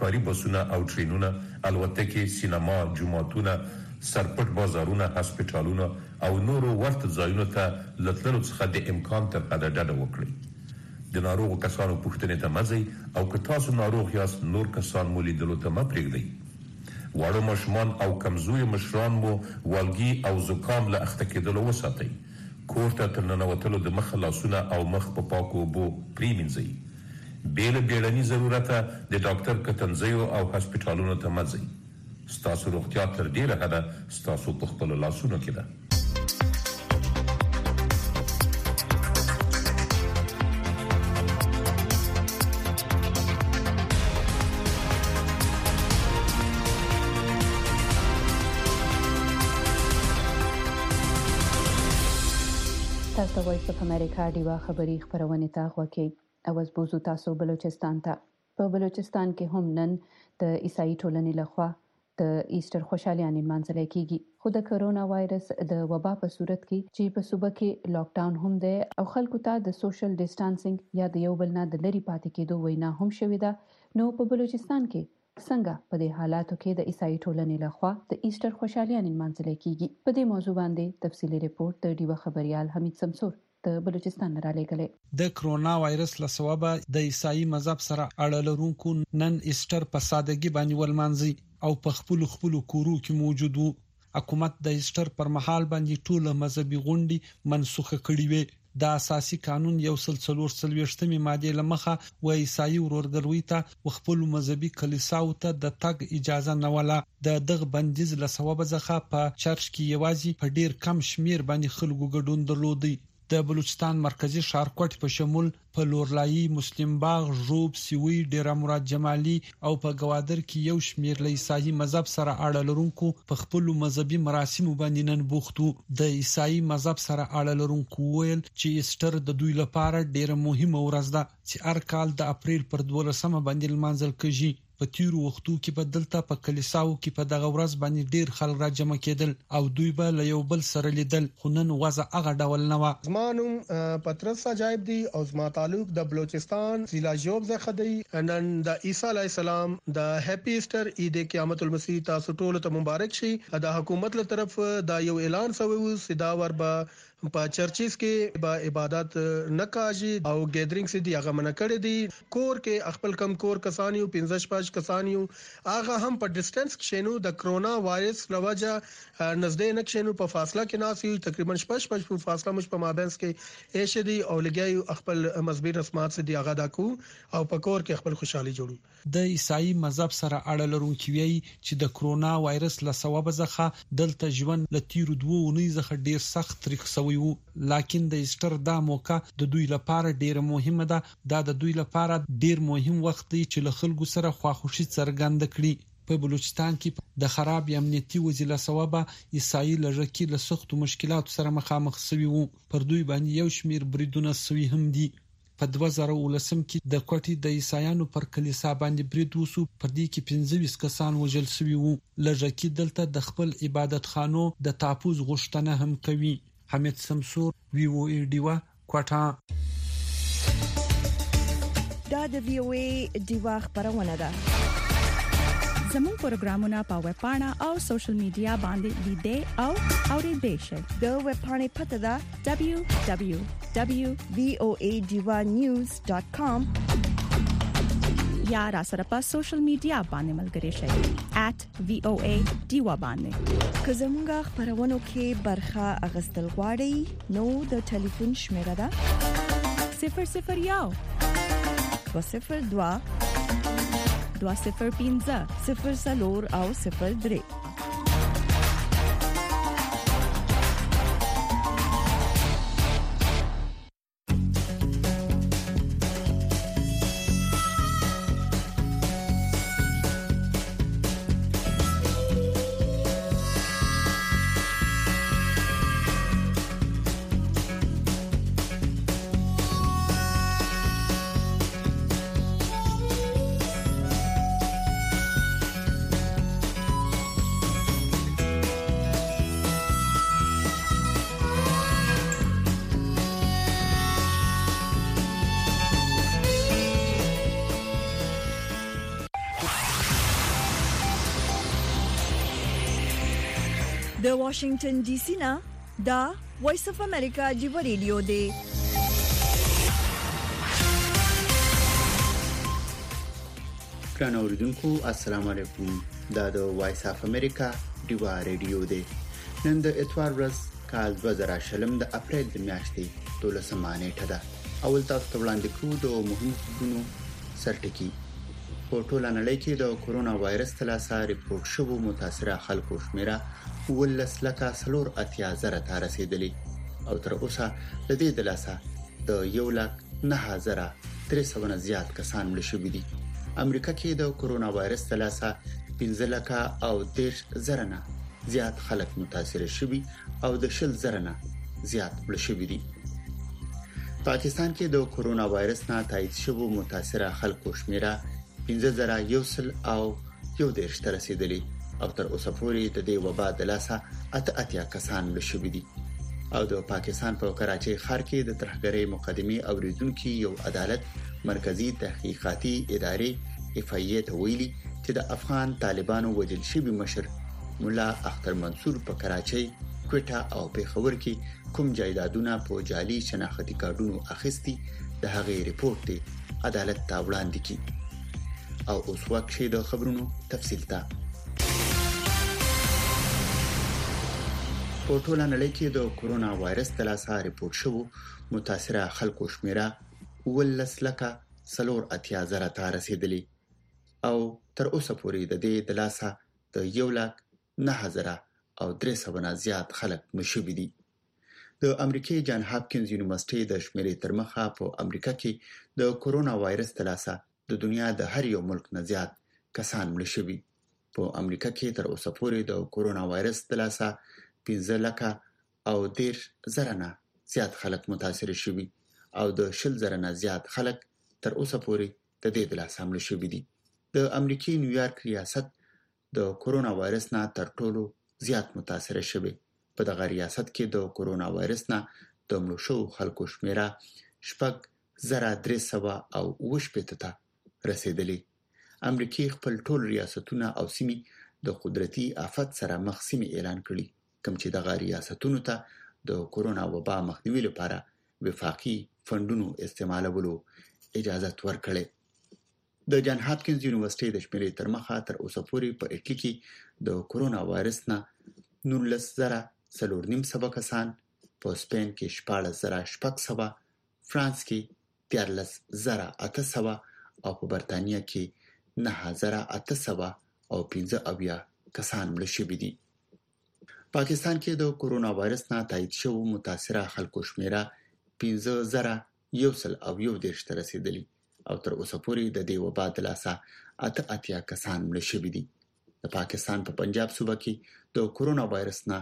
ښکاری بسونه او ټرینونه، الوتکې، سینما، جوماتونه، سرپټ بازارونه، هسپټالونه او نورو ورته ځایونو ته لتلو څخه د امکان تر حده ډډه وکړئ. د ناروغ کسانو پوښتنې ته مزئ او که تاسو ناروغ یاست نور کسان مو لیدلو ته مه پرېږدئ. واړه ماشومان او کمزوري مشران مو والګي او زکام له اخته کېدلو وساتئ. کور ته تر ننوتلو د مخ لاسونه او مخ په پاکو اوبو پرېمینځئ. بې له بیړني ضرورته د ډاکټر کتنځیو او هسپټالونو ته مه ځئ. ستاسو روغتیا تر ډېره حده ستاسو په خپلو لاسونو کې ده. تاسو د وایس اف امریکا ډیوا خبری خبرونه ته غوږی. اوس بوزو تاسو بلوچستان ته. په بلوچستان کې هم نن د عیسائی ټولنې لخوا د ایسټر خوشحالیانې منځلې کیږي. خو د کرونا وایرس د وبا په صورت کې چې په صوبه کې لاک ډاون هم دی او خلکو ته د سوشل ډیسټانسینګ یا د یو بل نه د لری پاتې کېدو وینا هم شوې ده. نو په بلوچستان کې څنګه په دې حالاتو کې د عیسائی ټولنې لخوا د ایسټر خوشحالیانې منځلې کیږي؟ په دې موضوع باندې تفصیلی ریپورت د ډیوا خبريال حمید سمسور د بلوچستان را لېږلی. د کرونا وایرس له سببه د عیسائی مذهب سره اړه لرونکو نن ایسټر په سادهګي باندې ولمانځي او په خپل خپل کورو کې موجود وو. حکومت د ایسټر پر مهال باندې ټول مذهبي غونډې منسوخ کړې وې. د اساسي قانون یو سل څلور سلويشتمې ماده لمخه و عیسائی ورورګلوي ته خپل مذهبي کلیساو ته د تګ اجازه نه ولا. د دغه بندیز له سبب ځخه په چرچ کې یوازې په ډیر کم شمیر باندې خلکو ګډون درلودي. د بلوچستان مرکزی ښارکوټ په شمول په لورلایي، مسلم باغ، ژوب، سیوی، ډیره مراد جمالي او په گوادر کې یو شمیر له عیسائی مذهب سره اړه لرونکو په خپل مذهبي مراسمو باندې نن بوختو. د عیسائی مذهب سره اړه لرونکو ویل چې ایسټر د دوی لپاره ډیره مهمه ورځ ده چې هر کال د اپریل پر دولسمه باندې لمانځل کیږي. په تیرو وختو کې په دلته په کلیساو کې په دغه ورځ باندې ډیر خلک را جمع کېدل او دوی به له یو بل سره لیدل. خو نن وضع هغه ډول نه و. زمانوم پترس عجایب دی او زما تعلق د بلوچستان ضلع جوب څخه دی. نن د عیسی علی السلام د هپی ایسټر عید قیامت المسیح تاسو ټول ته مبارک شي. د حکومت له طرف دا یو اعلان شوی و سیدا ور به په چرچز کې با عبادت نه کاږي او ګیدرینګ سي دی هغه منع کړی دی. کور کې خپل کم کور کسانیو پنځه شپږ کسانیو هغه هم په ډیسټنس کې شنو د کرونا وایرس لوجه نزدې نه شنو په فاصله کې ناسي تقریبا شپږ شپږ په فاصله مش په مابینس کې ایش دی او لګي خپل مذهبي رسمات سي دی هغه دا کو او په کور کې خپل خوشحالي جوړو. د عیسائی مذهب سره اړه لرونکي وی چې د کرونا وایرس له سبب ځخه دلته ژوند له تیر دوه اونۍ ځخه ډیر سخت تاریخ سوی وو. لکه د ایسټر دا موقع د دوی لپاره ډیره مهمه ده. دا د دوی لپاره ډیر مهم وخت دی چې له خلکو سره خواخوشي څرګنده کړي. په بلوچستان کې د خراب امنیتي وضعیت له سببه عیسائی لږکي له سختو مشکلاتو سره مخامخ شوي وو. پر دوی باندې یو شمیر بریدونه شوي هم دي. په دوه زره ولسم کې د کوټي د عیسایانو پر کلیسا باندې برید وسو. پر دې کې پنځه ویشت کسان وژل شوي وو. لږکي دلته د خپل عبادت خانو د تاپوز غوښتنه هم کوي. حمید سمسور، وی او ای ډیوا، کوټا. دا د وی او ای ډیوا خبرونه ده. زموږ پروګرامونه په ویب پاڼه او سوشل میډیا باندې لیدئ او اوریدئ شئ. د ویب پاڼې پته ده دبليو دبليو دبليو ډاٹ وی او ای ډیوا نیوز ډاٹ کام یا را سره په سوشل میډیا باندې ملګری شئ ایٹ وی او ای ډیوا باندې. که زموږ خبرونو کې برخه اغستل غواړئ نو د ټلیفون شمیره ده صفر صفر یو دو صفر دوا دو صفر پنځه صفر سلور او صفر درې. د واشنگټن ډي سي نه دا وایس اف امریکا دی ریډیو دی. ګران اوریدونکو السلام علیکم. دا د وایس اف امریکا دی ریډیو دی. نن د اتوار ورځ کال دوه زره شلم د اپریل د میاشتې دولسمه نیټه ده. اول تاسو ته وړاندې کوو د مهمو خبرونو سرټکی. په ټوله نړۍ کې د کورونا وایرس تلاسه ریپورت شوو متاثره خلکو شمیره ولس لکه سلور اتیا زره ته رسیدلی او تر اوسه د دې تلاسه د یو لک نه زره درې سوه نه زیات کسان مړه شوي دي. امریکا کې د کورونا وایرس تلاسه پنځه لکه او دېرش زره نه زیات خلک متاثر شوي او د شل زره نه زیات مړه شوي دي. پاکستان کې د کورونا وایرس نه تایید شوو متاثره خلکو شمیره پنځه زره یو سل او یو دېرش ته رسیدلی او تر اوسه پورې د دې وبا د لاسه اته اتیا کسان مړه شوي دي. او د پاکستان په کراچۍ ښار کې د ترهګرۍ مقدمې اوریدونکو یو عدالت مرکزی تحقیقاتي ادارې اف ای ای ته ویلي چې د افغان طالبانو وجل شوی مشر مولا اختر منصور په کراچۍ، کوټه او پیښور کې کوم جایدادونه په جعلي شناختی کارتونو اخیستي د هغې ریپورت دی عدالت ته وړاندې کی. او اوس وخت شي د خبرونو تفصیل ته. په ټوله نړۍ کې د کورونا وایرس تلاسه ریپورت شوو متاثره خلکو شمیره ولس لکه سلور اتیا زره ته رسیدلی او تر اوسه پورې د دې تلاسه د یو لک نه زره او درې سوه نه زیات خلک مشوي دي. د امریکای جان هاپکینز یونیورسيټي د شمیرې تر مخه په امریکا کې د کورونا وایرس تلاسه د دنیا د هر یو ملک نه زیات کسان مړه شوي. په امریکا کې تر اوسه پورې د کورونا وایرس تلاسه پنځه لکه او دېرش زره نه زیات خلک متاثر شوي او د شل زره نه زیات خلک تر اوسه پورې د دې تلاسه مړه شوي دي. د امریکای نیویارک ریاست د کورونا وایرس نه تر ټولو زیات متاثر شوی. په دغه ریاست کې د کورونا وایرس نه د مړو شوو خلکو شمیره شپږ زره درې سوه او اوه شپېته ته رسیدلی. امریکای خپل ټول ریاستونه او سیمې د قدرتي آفت سره مخ سیمې اعلان کړي، کوم چې دغه ریاستونو ته د کورونا وبا مخنیوي لپاره وفاقي فندونو استعمالولو اجازه ورکړي. د جان هاپکینز یونیورسيټي د شمیرې تر مخه تر اوسه پورې په اټلی کې د کورونا وایرس نه نولس زره څلور نیم سوه کسان، په سپین کې شپاړس زره شپږ سوه، فرانس کې دیارلس زره اته سوه او په برتانیا کې نه زره اته سوه او پنځه اویا کسان مړه شوي دي. پاکستان کې د کورونا وایرس نه تایید شوو متاثره خلکو شمیره پنځه زره یو سل او یو دېرش ته رسیدلی او تر اوسه پورې د دې وبا د لاسه اته اتیا کسان مړه شوي دي. د پاکستان په پنجاب صوبه کې د کورونا وایرس نه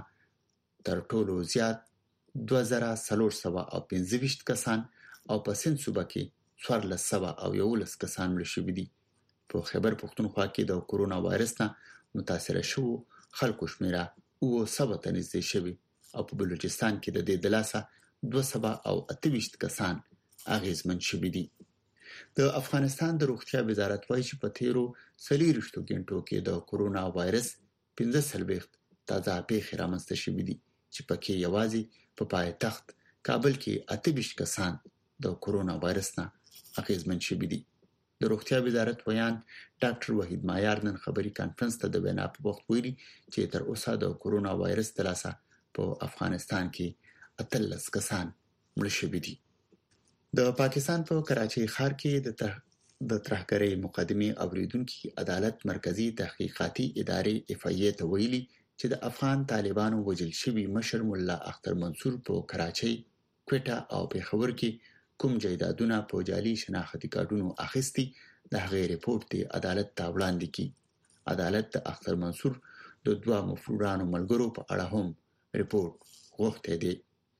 تر ټولو زیات دوه زره څلور سوه او پنځه ویشت کسان او په سند صوبه کې څوارلس سوه او یولس کسان مړه شوي دي. په خیبر پښتونخوا کې د کورونا وایرس نه متاثره شوو خلکو شمیره اوه سوه ته نږدې شوي او په بلوچستان کې د دې د لاسه دوه سوه او اته ویشت کسان اغیزمن شوي دي. د افغانستان د روغتیا وزارت وايي چې په تیرو څلوېښتو غنټو کې د کورونا وایرس پنځه څلوېښت تازه پیښې رامنځته شوي دي چې پکې یوازې په پایتخت کابل کې اته ویشت کسان د کورونا وایرس نه اغیزمن شوي دي. د روغتیا وزارت ویان ډاکټر وحید مایار نن خبري کانفرنس ته د وینا په وخت ویلي چې تر اوسه د کورونا وایرس تلاسه په افغانستان کې اتلس کسان مړه شوي دي. د پاکستان په کراچۍ ښار کې د د ترهګرۍ مقدمې اوریدونکو عدالت مرکزی تحقیقاتي ادارې اف ای ای ته ویلي چې د افغان طالبانو وجل شوی مشر مولا اختر منصور په کراچۍ، کوټه او پیښور کې کوم جایدادونه په جعلي شناختی کارتونو اخیستي د هغې ریپورت دی عدالت ته وړاندې کی. عدالت د اختر منصور د دوه مفرورانو ملګرو په اړه هم ریپورت غوښته دی.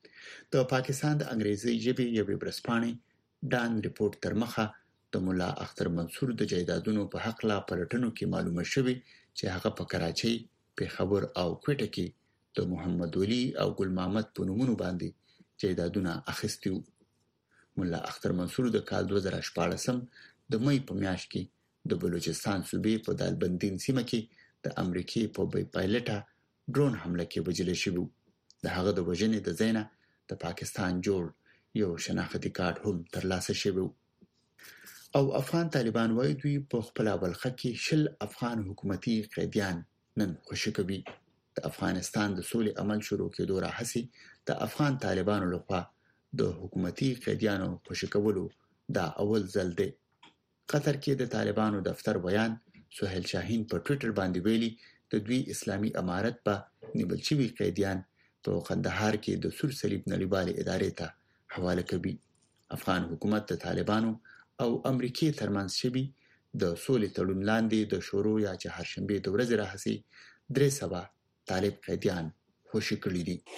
د پاکستان د انګریزي ژبې یوې ورځپاڼې ډان ریپورت تر مخه د مولا اختر منصور د جایدادونو په حق لا پلټنو کې معلومه شوې چې هغه په کراچۍ، پیښور او کوټه کې د محمد ولی او ګل محمد په نومونو باندې جایدادونه اخیستي وو. مولا اختر منصور د کال دوه زره شپاړسم د مې په میاشت کې د بلوچستان صوبې په دالبندین سیمه کې د امریکای په بای پایلټه ډرون حمله کې وجل شوی. د هغه د وژنې د زینا د پاکستان جوړ یو شناختی کارت هم ترلاسه شوی. او افغان طالبان وایي دوی په خپل بلخه کې شل افغان حکومتي قیدیان نن خوشی کوي. د افغانستان د سولې عمل شروع کېدو راهسي د افغان طالبانو لخوا د حکومتي قیدیانو خوشی کولو دا اول ځل دی. قطر کې د طالبانو دفتر بیان سهیل شاهین په ټوئیټر باندې ویلي د دوی اسلامي امارت په نیول شوي قیدیان په قندهار کې د سور صلیب نړیوالې ادارې ته حواله کوي. افغان حکومت د طالبانو او امریکای ترمنځ شوي د سولې تړون لاندې د شورو یا چهارشنبه د ورځې راهسي درې سوه طالب قیدیان خوشی کړي دي.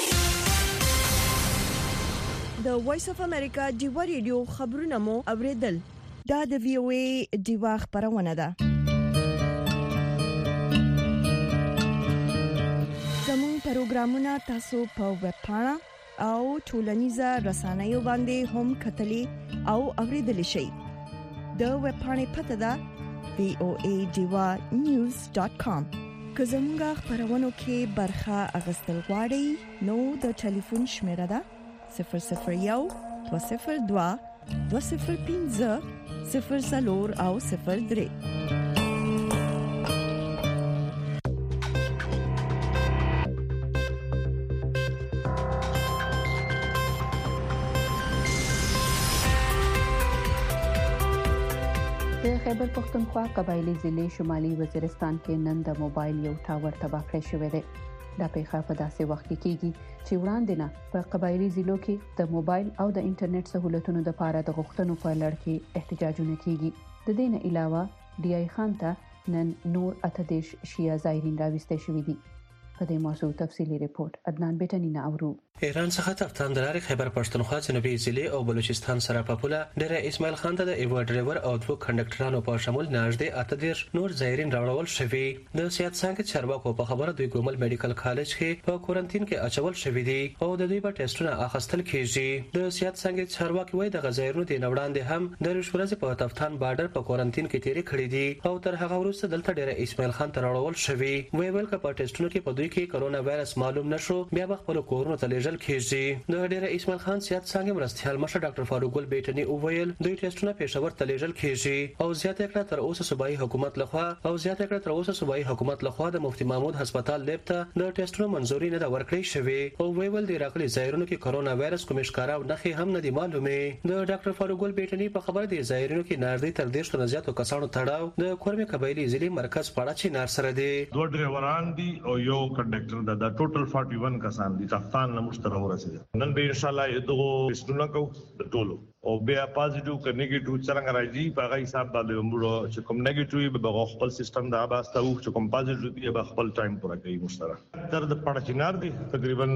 د وایس اف امریکا دیوا ریډیو خبرونه مو اوریدل. دا د وی او ای دیوا خبرونه ده. زموږ پروګرامونه تاسو په ویب پاڼه او ټولنیزه رسنیو باندې هم کتلی او اوریدل شئ. د ویب پاڼې پته ده وی او ای دیوا نیوز ډاٹ کام. که زموږ خبرونو کې برخه اغستل غواړئ نو د ټلیفون شمیره ده صفر صفر یو دو صفر دو دو صفر پنځه صفر څلور او صفر درې. د خیبر پختونخوا قبایلی ضلع شمالي وزیرستان کې نن د موبایل یو ټاور تباه کړی شوی دی. دا پیښه په داسې وخت کې کیږي چې وړاندې نه په قبایلی ضلعو کې د موبایل او د انټرنیټ سہولتونو لپاره د غوښتنو په لړ کې احتجاجونه کیږي. د دې نه علاوه ډي آی خان ته نن نور اته دیش شیعه زایرین راوستي شوی دي. په دې موضوع تفصیلی ریپورت عدنان بیٹنی نه اورو. ایران څخه تفتان دلاري خیبر پښتونخوا جنوبي ضلع او بلوچستان سره په پوله ډېر اسماعیل خان ته د ایوا ډرایور او دوه کنډکټرانو په شمول نږدې اته دیش نور زایرین راوړل شوی. د سیاست څنګه چارواکو په خبره دوی ګومل میډیکل کالج کې په کورنټین کې اچول شوی دي او د دوی په ټیسټونه اخیستل کیږي. د سیاست څنګه چارواکي وایي د غزایرونو د نوړاندې هم د رشورز په تفتان بارډر په کورنټین کې تیری کړی دي او تر هغه وروسته دلته ډېر اسماعیل خان ته راوړل شوی. وی ویل ک په ټیسټونو کې په دوی کې کرونا وایرس معلوم نشو بیا به خپل کورونو ته لیږل کیږي. د ډېر اسماعیل خان سیاست څنګه مرستيال مشر ډاکټر فاروق ګل بیٹنی اوویل دوی ټیسټونه پېښور ته لیږل کیږي او زیاته کړه تر اوسه صوبایي حکومت لخوا او زیاته کړه تر اوسه صوبایي حکومت لخوا د مفتی محمود هسپتال لیب ته د ټیسټونو منزوري نه دا ورکړی شوی او ویول دی راغلي زایرونو کې کرونا وایرس کوم ښکارا او نخي هم نه دی معلومه. د ډاکټر فاروق ګل بیٹنی په خبره دی زایرونو کې نږدې تر دیش نه زیاتو کسانو تړاو د کورمه قبایلی ضلع مرکز پاړه چې نار سره دی. دوه ډرایوران دي او یو کنډکټر دا ټوټل اکالیس کسان دي تفتان نه مشترک ورسېږي. نن به ان شاء الله دغه ټیسټونه کو د ټولو او بیا پازیټیو ک نیگیټیو څنګه راځي په هغه حساب باندې موږ چې کوم نیگیټیو به خپل سیستم دا باسته او چې کوم پازیټیو دی به خپل ټایم پوره کوي مشترک. تر د پړچینار دی تقریبا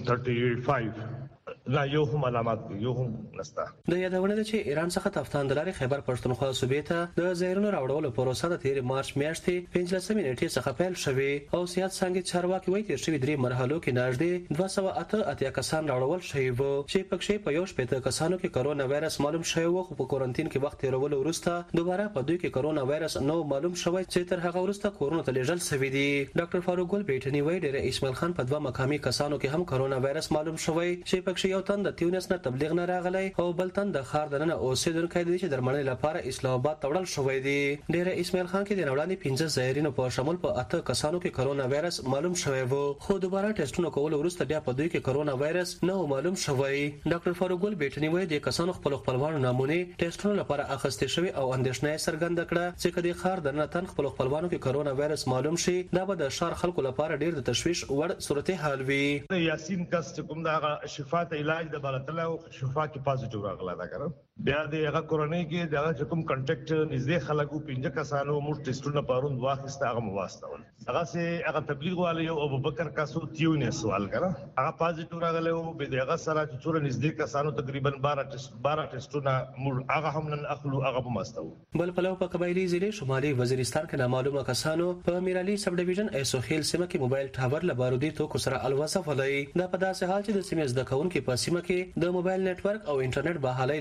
پنځه لا یو هم علامات یو هم نستا. د یادونه ده چې ایران څخه تفتان دلاري خیبر پښتونخوا صوبې ته د زایرونو راوړلو پروسه د تیر مارچ میاشتې پنځلسمې نیټې څخه پیل شوې او سیاست څنګه چارواکي وایي تیر شوی درې مرحلو کې نږدې دوه سوه اته اتیا کسان راوړل شوي وو چې پکې په یو شپږ کسانو کې کرونا وایرس معلوم شوی وو خو په کورنټین کې وخت تیرولو وروسته دوباره په دوی کې کرونا وایرس نو معلوم شوی چې تر هغه وروسته کورونه ته لیږل شوی دي. ډاکټر فاروق ګل بیٹنی وایي ډېر اسماعیل خان په دوه مقامي کسانو کې هم کرونا وایرس معلوم شوی چې پکې یو تن د تیونس نه تبلیغ نه راغلی او بل تن د خار دننه اوسیدونکو دی چې درملنې لپاره اسلام آباد ته وړل شوی دی. ډېر اسماعیل خان کې د وړاندې پنځه زایرینو په شمول په اته کسانو کې کرونا وایرس معلوم شوی وو خو دوباره ټیسټونه کول وروسته بیا په دوی کې کرونا وایرس نه معلوم شوی. ډاکټر فاروق ګل بیٹنی وایي د کسانو خپل خپلوانو نمونه ټیسټونه لپاره اخیستل شوی او اندېښنه څرګنده کړه چې کدي خار دننه تن خپل خپلوانو کې کرونا وایرس معلوم شي دا به د شهر خلکو لپاره ډېر د تشویش وړ صورتحال وي. یاسین کس کوم دا شفات علاج د بالاتله شفا کې پازیټیو راغلا دا کړم بیا د هغه کورنۍ کې د کوم کنټیکټ نږدې خلکو پنځه کسانو موږ ټیسټونه پاروند واخیسته هغه مواستول هغه سه هغه تبلیغ والے یو ابوبکر کاسو تیونه سوال کړه هغه پازیټیو راغله او به دغه سره چې څور نږدې کسانو تقریبا بارہ ټیسټ بارہ ټیسټونه موږ هغه هم نن اخلو هغه مواستو. بل پلو په قبایلی ضلع شمالي وزیرستان کې نامعلومه کسانو په میرالي سب ډیویژن ایسوخیل سیمه کې موبایل ټاور لبارودي توکو سره الوځه ولای دا په داسې حال چې د سیمې زده کوونکو په سیمه کې د موبایل نتورک او انټرنیټ بحالۍ لپاره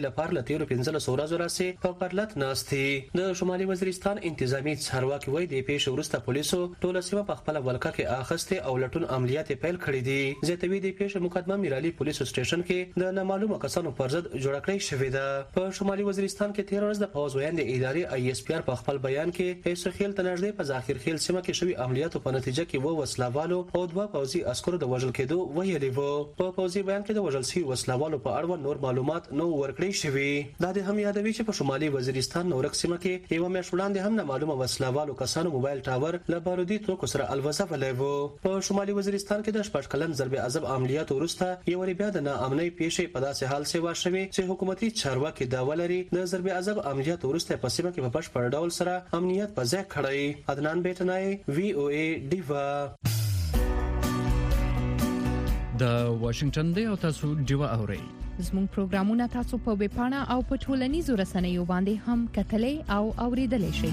د تیرو پنځلس ورځو راځي په پرلط ناستي. د شمالي وزیرستان انتظامی چارواکي وایي د پیښې وروسته پولیسو ټول سیمه په خپل ولکه کې اخسته او لټون عملیات پیل کړي دي. زیاتوي د پیښې مقدمه میرالي پولیس سټیشن کې د نامعلومه کسانو پر ضد جوړ کړی شوې ده. په شمالي وزیرستان کې تیر ورځ د پوز ویاند ادارې آی اس پی آر په خپل بیان کې ایسوخیل تنژدې په ظاهر خیل سیمه کې شوی عملیاتو په نتیجه کې وو وسلوالو او دوه پوځي عسکرو د وژل کېدو ویلي وو. په پوځي بیان کې د وژل شوی وسلوالو په اړه نور معلومات نو ورکړی شوی. دا د هم یادوي چې په شمالي وزیرستان نورک سیمه کې یو میاشت وړاندې هم معلومه وسلوالو کسانو موبایل ټاور له بارودي توکو سره الوزه ولې وو. په شمالي وزیرستان کې د شپږ کلن ضرب عذاب عملیاتو وروسته یو بیا د ناامنۍ پیښې په داسې حال سیوا شوی چې حکومتي چارواکي دا ولري د ضرب عذاب عملیاتو وروسته په سیمه کې په بشپړ ډول سره امنیت په ځای کړی. عدنان بیٹنای وی او ای ډیوا. د واشنگټن دی او تاسو ډیوا اورئ. زموږ پروګرامونه تاسو په ویب پاڼه او په ټولنیزو رسنیو باندې هم کتلای او اوریدلای شئ.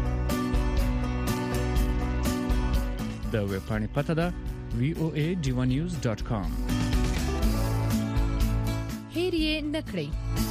د ویب پاڼې پته ده وی او ای ډیوا نیوز ډاٹ کام. هیر یې نکړئ.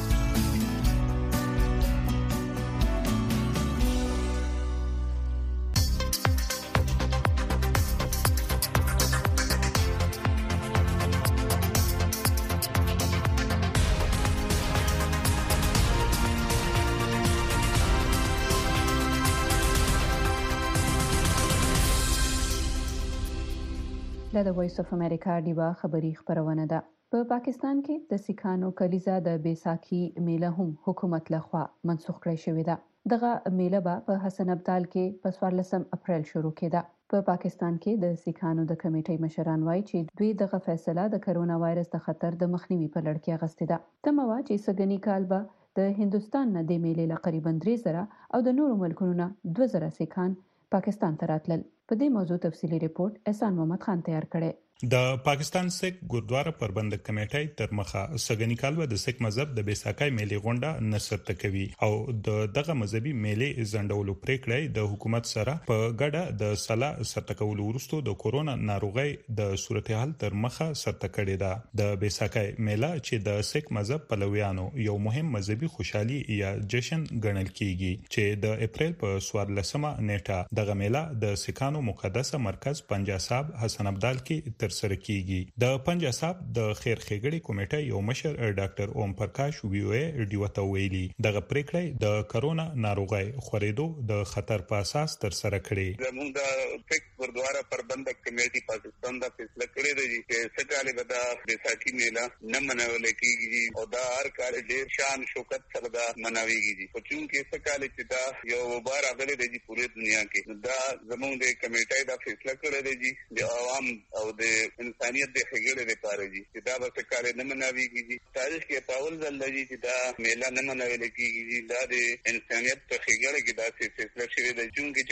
د وایس اف امریکا ډیوا خبری خبرونه ده. په پاکستان کې د سیکانو کلیزا د بیساکھی میله هم حکومت لخوا منسوخ کړی شوې ده. دغه میله به په حسن ابدال کې په څوارلسم اپریل شروع کېده. په پاکستان کې د سیکانو د کمیټې مشران وایي چې دوی دغه فیصله د کرونا وایرس د خطر د مخنیوي په لړ کې اغستې ده. تمه چې سګنی کال به د هندستان نه د میلې لقریبا درې زره او د نورو ملکونو نه دوه زره سیکان پاکستان ته راتلل. په دې موضوع تفصیلی ریپورت احسان محمد خان تیار کړی. د پاکستان سیک ګوردواره پربندک کمیټې تر مخه سګنی کالو د سیک مذهب د بیساکای میلې غونډه نصرت کوي او د دغه مذهبي میلې زندولو پریکړې د حکومت سره په ګډه د سلا سرتکول ورستو د کورونا ناروغي د صورتحال تر مخه سرته کړې ده. د بیساکای میله چې د سیک مذهب پلویانو یو مهم مذهبي خوشحالي یا جشن ګڼل کیږي چې د اپریل په څوارلسمه نیټه دغه میله د سیکانو مقدسه مرکز پنجاب صاحب حسن ابدال کې تر سره کیږي. د پنجاب صاحب د خیر ښېګړې کمیټې یو مشر ډاکټر اوم پرکاش وی او ای ډیو ته ویلي دغه پریکړه د کرونا ناروغي خورېدو د خطر په اساس تر سره کړي. زموږ د فیک ګوردواره پربندک کمیټې پاکستان د فیصله کړې ده چې سکهاله به د بیساکھی میله نه منول کیږي او دا هر کال ډېر شان شوکت سره دا مناويږي. خو چې سکهاله چې دا یو بار غلې دی پوره دنیا کې دا زموږ د کمیټې دا فیصله کړې ده چې عوام او د انسانيت د خګړې لپاره دي چې دا به کار نه مناويږي. تاریخ کې پاول ځل دی چې دا میله نه منول کیږي. دا د انسانيت په خګړې کې دا فیصله شوې ده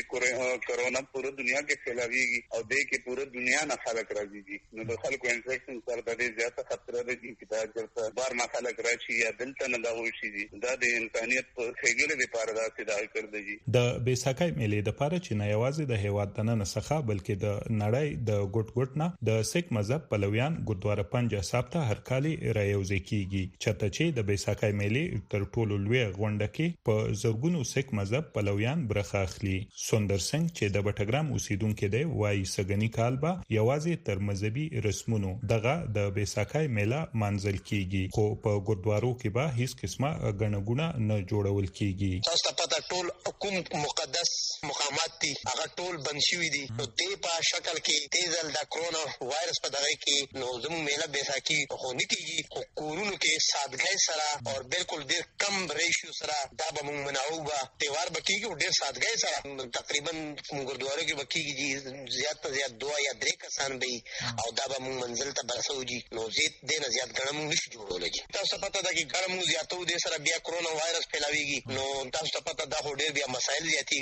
چې کرونا پوره دنیا کې پھیلاويږي او د کې پوره دنیا نه خلک راځي. نو د خلکو انفیکشن سره د ډېر زیاته خطر دی چې دا چې بار ما خلک راشي یا دلته نه دا وشي. دا د انسانيت په خګړې لپاره دا څه دا کړی دی. د بیساکای میلې د لپاره چې نه یوازې د هیواد د نه څخه بلکې د نړۍ د ګډ ګډ نه د سیک مذهب پلویان ګوردواره پنجاب صاحب ته هر کال رايوځي کیږي. چرته چې د بیساکای میلې تر ټولو لوی غونډه کې په زرګونو سیک مذهب پلویان برخه اخلي. سوندر سنگ چې د بټګرام اوسیدونکو دی وایي سګنی کال به یوازې تر مذهبي رسمونو دغه د بیساکای میله منځل کیږي خو په ګوردوارو کې به هیڅ قسمه غنګونه نه جوړول کیږي. تاسو ته پته ټول حکومت مقدس مقامات دي هغه ټول بند شوي دي. نو دې په شکل کې تیزل د کرونا وایرس په دغه کې نو زموږ میله بیساکھی خو نه کیږي. خو کورونو کې سادګۍ سره او بالکل ډېر کم ریشیو سره دا به موږ مناو به تیوار به کیږي او ډېر سادګۍ سره تقریبا ګوردوارو کې به کیږي. زیات ته زیات دوه یا درې کسان به او دا به موږ منزل ته برسوږي. نو زیات دې نه زیات ګڼه موږ نشو جوړولی. تاسو پته ده چې ګرم زیاتو دې سره بیا کرونا وایرس پھیلاويږي. نو تاسو ته پته ده خو ډېر بیا مسایل زیاتېږي. پورا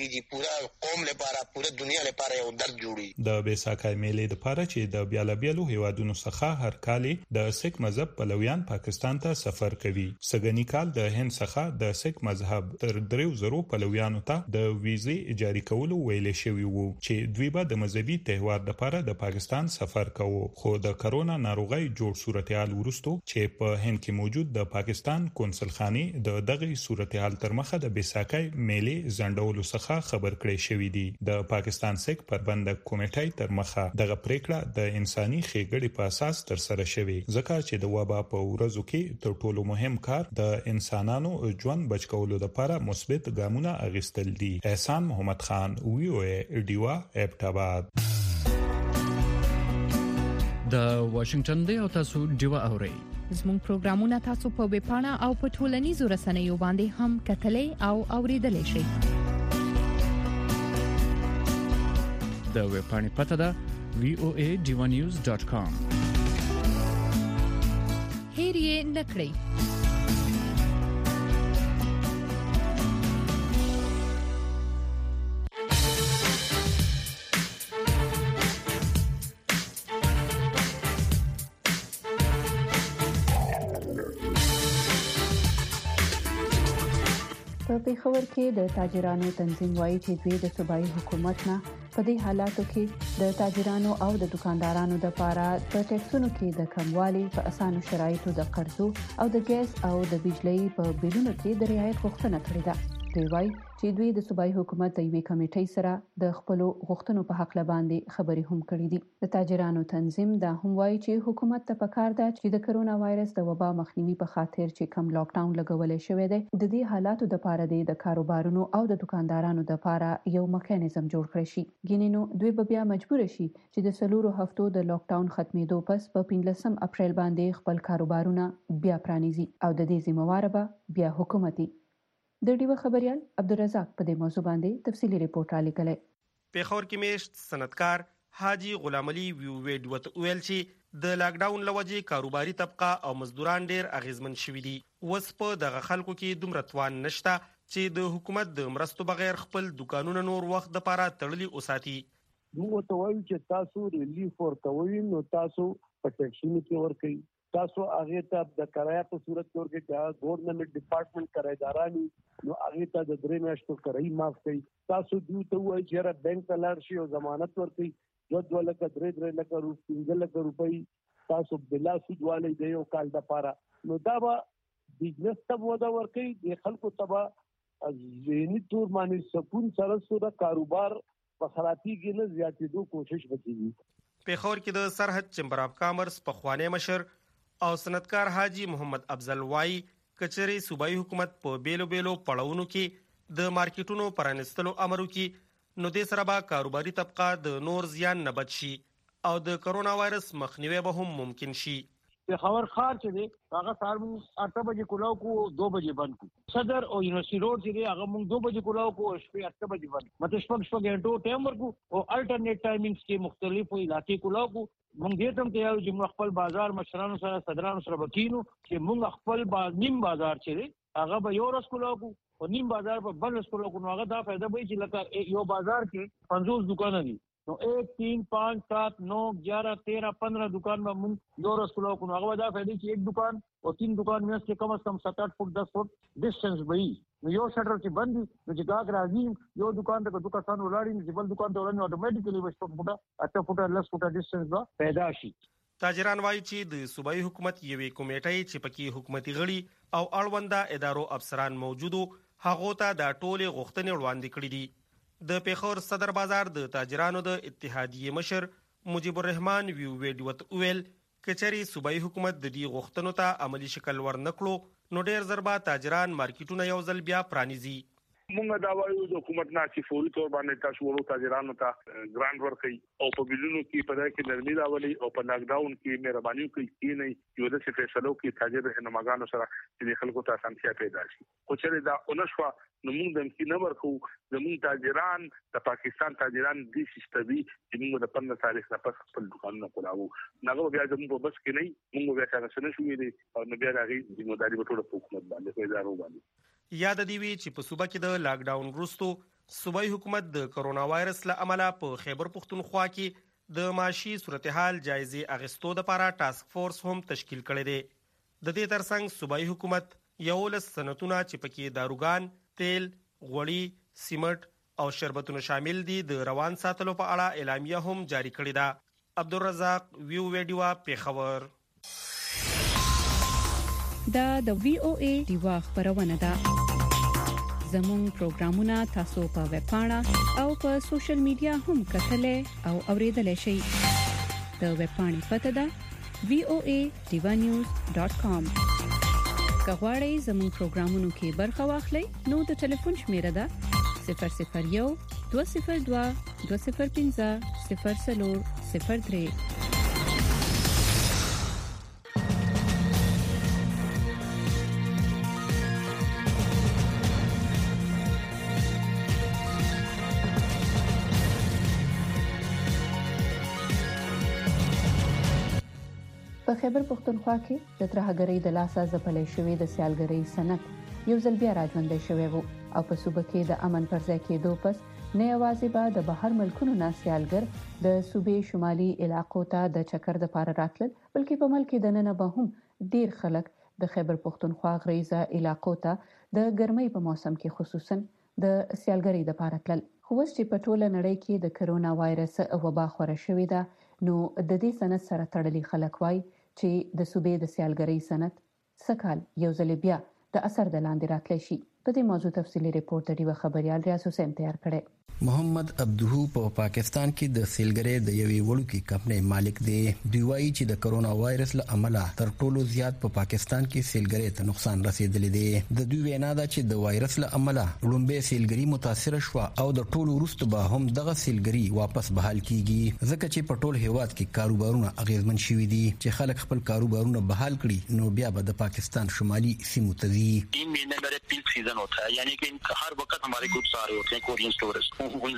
پوره قوم لپاره پوره دنیا لپاره یو درد جوړي. د بیساکای میلې د پاره چې د بیالابیلو هیوادونو څخه هر کال د سیک مذهب پلویان پاکستان ته سفر کوي. سګنی کال د هند څخه د سیک مذهب تر دریو زرو پلویانو ته د ویزې جاری کولو ویل شوی وو چې دوی به د مذهبي تهوار لپاره د پاکستان سفر کوي. خو د کرونا ناروغي جوړ صورتحال ورستو چې په هند کې موجود د پاکستان قونسل خانه د دغه صورتحال تر مخه د بیساکای میلې زندولو څخه خبر کړی شوی دی. د پاکستان سیک پربندک کمیټې تر مخه دغه پریکړه د انساني ښېګړې په اساس تر سره شوی ځکه چې د وبا په ورځو کې تر ټولو مهم کار د انسانانو ژوند بچ کولو لپاره مثبت ګامونه اخیستل دي. احسان محمد خان وی او ای ډیوا ابټاباد. د واشنگټن دی او تاسو ډیوا اورئ. زموږ پروګرامونه تاسو په ویب پاڼه او په ټولنیزو رسنیو باندې هم کتلای او اوریدلای شئ. د ویب پاڼې پته ده وی او ای ډیوا نیوز ډاټ کام. هیر یې نکړئ. په پیښور کې د تاجرانو تنظیم وایي چې دوی د صوبایي حکومت نه په دې حالاتو کې د تاجرانو او د دکاندارانو لپاره په ټیکسونو کې د کموالي په اسانو شرایطو د قرضو او د ګیس او د بجلی په بیلونو کې د رعایت غوښتنه کړې ده. دوی وایي چې دوی د صوبایي حکومت د یوې کمیټې سره د خپل غوښتنو په حق باندې خبرې هم کړې دي. د تاجرانو تنظیم دا هم وایي چې حکومت ته پکار ده چې د کرونا وایرس د وبا مخنیوي په خاطر چې کم لاک ډاون لګولې شوی دی د دې حالاتو د پاره د کاروبارونو او د دکاندارانو د پاره یو میکانیزم جوړ کړی شي. ګینینو دوی به بیا مجبور شي چې د سلورو هفتو د لاک ډاون ختمېدو پس په پنځلسم اپریل باندې خپل کاروبارونه بیا پرانیزي او د دې ذمہوار به بیا حکومتي. د ډیوه خبريال عبدالرزاق په دې موضوع باندې تفصيلي ریپورت را لګلې. پیښور کې میشت صنعتکار حاجی غلام علي ویډ وت ویل چې د لاک ډاون لوجې کاروباري طبقه او مزدوران ډیر اغیزمن شوي دي. وس په دغه خلکو کې دومره توان نشته چې د حکومت د مرستو بغیر خپل دکانونه نور وخت د پاره تړلي اوساتي. موږ ته وایو چې تاسو ریلیف ورکوي نو تاسو په ټیکسونو کې ورکوي، تاسو هغه ته د کرایه په صورت کې ورکړئ چې ګورنمنت ډپارټمنټ کرایدارانی نو هغه ته د درې میاشتو کرایي معاف کړئ. تاسو دوی ته وایي چې را بانک ته لاړ شي او ضمانت ورکړي دوه دوه لکه درې درې لکه روپۍ پنځه لکه روپۍ تاسو بلا سود والي دی یو کال د پاره نو دا به بزنس ته ودا ورکړي د خلکو ته ذهني تور باندې سکون سره سره کاروبار په خرابي کې نه زیاتېدو کوشش وکړي. پیښور کې د سرحد چمبر اف کامرس په خوانی مشر او صنعتکار حاجی محمد افضل وای کچري صوبایي حکومت په بیلو بیلو پړاوونو کې د مارکیټونو پرانستلو امر وکړي نو د سره به کاروباري طبقه د نور زیان نه بچ شي او د کرونا وایرس مخنیوي به هم ممکن شي. پیښور ښار چې دی هغه ښار موږ اته بجې کولاو کو دو بجې بند کو. صدر او یونیورسيټي روډ چې دی هغه موږ دو بجې کولاو کو شپې اته بجې بند. مته شپږ شپږ غنټو ټایم ورکو او الټرنیټ ټایمینګز کې مختلفو علاقې کولاو کو. موږ دې ته ته یو چې موږ خپل بازار مشرانو سره صدرانو سره وکینو چې موږ خپل باز نیم بازار چې دی هغه به یو ورځ کولاو کو او نیم بازار په بل ورځ کولاو کو. نو هغه دا فائدہ به چې لکه یو بازار کې پنځوس دکان دي نو ایک تین پانچ سات نو گیارہ تیرہ پندرہ دکان میں من دو رس کلو کو نو دا فائدہ کہ ایک دکان اور تین دکان میں سے کم از کم سات آٹھ فٹ دس فٹ ڈسٹینس بئی نو یو شٹر کی بندی نو چې گاګ راځي یو دکان ته دکان ولاړی نو بل دکان ته ولنه اتوماتیکلی وشت فټا اته فټا لس فټا ډسټینس با پیدا شي. تاجران وایي چې د صوبایي حکومت یوې کمیټې چې پکې حکومتي غړي او اړونده ادارو افسران موجودو هغه ته د ټولې غوښتنې وړاندې کړې دي. د پیښور صدر بازار د تاجرانو د اتحادیې مشر مجيب الرحمن ویو ویډیوت اویل کچري صوبایي حکومت د دې غوښتنو ته عملی شکل ورنکړو نو ډیر ضربه تاجران مارکیټونه یو ځل بیا پرانیزي. موږ دا وایو د حکومت نه چې فوري تور باندې تاسو ورو تاجرانو ته ګرانټ ورکړي او په بلونو کې په دای کې نرمي راولي او په لاک ډاون کې مهرباني کوي چې نه یو د څه فیصلو کې تاجر رهنماګانو سره چې خلکو ته اسانتیا پیدا شي. خو چې دا اونشوا نو موږ د امکان نه ورکو زموږ تاجران د پاکستان تاجران دي شستوي چې موږ د پنځه تاریخ نه پس خپل دکانونه کولاو نغه بیا زموږ په بس کې نه موږ بیا څنګه څنګه شوې دي او نو بیا راغی ذمہ داری په ټول حکومت باندې پیدا رو باندې. یاد دی وی چې په صوبه کې د لاک ډاون وروسته صوبایي حکومت د کرونا وایرس له امله په خیبر پختونخوا کې د معاشي صورتحال جایزې اغستو لپاره ټاسک فورس هم تشکیل کړی دی. د دې ترڅنګ صوبایي حکومت یولس صنعتونه چې پکې داروګان، تیل، غوړي، سیمټ او شربتونه شامل دي د روان ساتلو په اړه اعلامیه هم جاری کړې ده. عبدالرزاق ویو ویډیو پیښور. دا د وی او ای دیوا خبرونه ده. زموږ پروګرامونه تاسو په ویب پاڼه او په سوشل میډیا هم کتلای او اوریدلای شئ. د ویب پاڼې پته ده وی او ای دیوا نیوز ډاٹ کام. کغواړئ زموږ پروګرامونو کې برخه واخلئ نو د ټلیفون شمیره ده صفر صفر یو دوه صفر دوه دوه صفر پنځه صفر څلور صفر درې. په خیبر پختونخوا کې د ترهګرۍ د لاسه ځپلې شوې د سیالګرۍ صنعت یو ځل بیا راځوندې شوی وو او په صوبه کې د امن پر ځای کېدو پس نه یوازې به د بهر ملکونو نه سیالګر د صوبې شمالي علاقو ته د چکر د پاره راتلل بلکې په ملک د نن به هم ډیر خلک د خیبر پختونخوا غریزه علاقو ته د ګرمۍ په موسم کې خصوصا د سیالګرۍ د پاره تلل. خو اوس چې په ټوله نړۍ کې د کرونا وایرس وبا خوره شوې ده نو د دې سند سره تړلي خلک وایي چې د صوبې د سیالګرۍ صنعت سکهال یو ځل بیا د اثر د لاندې راتلی شي. په دې موضوع تفصیلی ریپورت د خبريال ریاض حسین تیار کړی. محمد عبدو په پاکستان کې د سیلګرۍ د یوې وړوکې کمپنۍ مالک دی. دوی وایي چې د کرونا وایرس له امله تر ټولو زیات په پاکستان کې سیلګرۍ ته نقصان رسیدلی دی. د دوی وینا ده چې د وایرس له امله لومبه سیلګرۍ متاثر شو او د ټولو وروسته به هم دغه سیلګرۍ واپس بحال کیږي ځکه چې په ټول هیواد کې کاروبارونه اغیزمن شوي دي. چې خلک خپل کاروبارونه بحال کړي نو بیا به د پاکستان شمالي سیمو ته ځي. तीन महीने मेरे पीक सीजन होता है यानी कि हर वक्त हमारे गुड्स आ रहे होते हैं कोरियन स्टोर्स.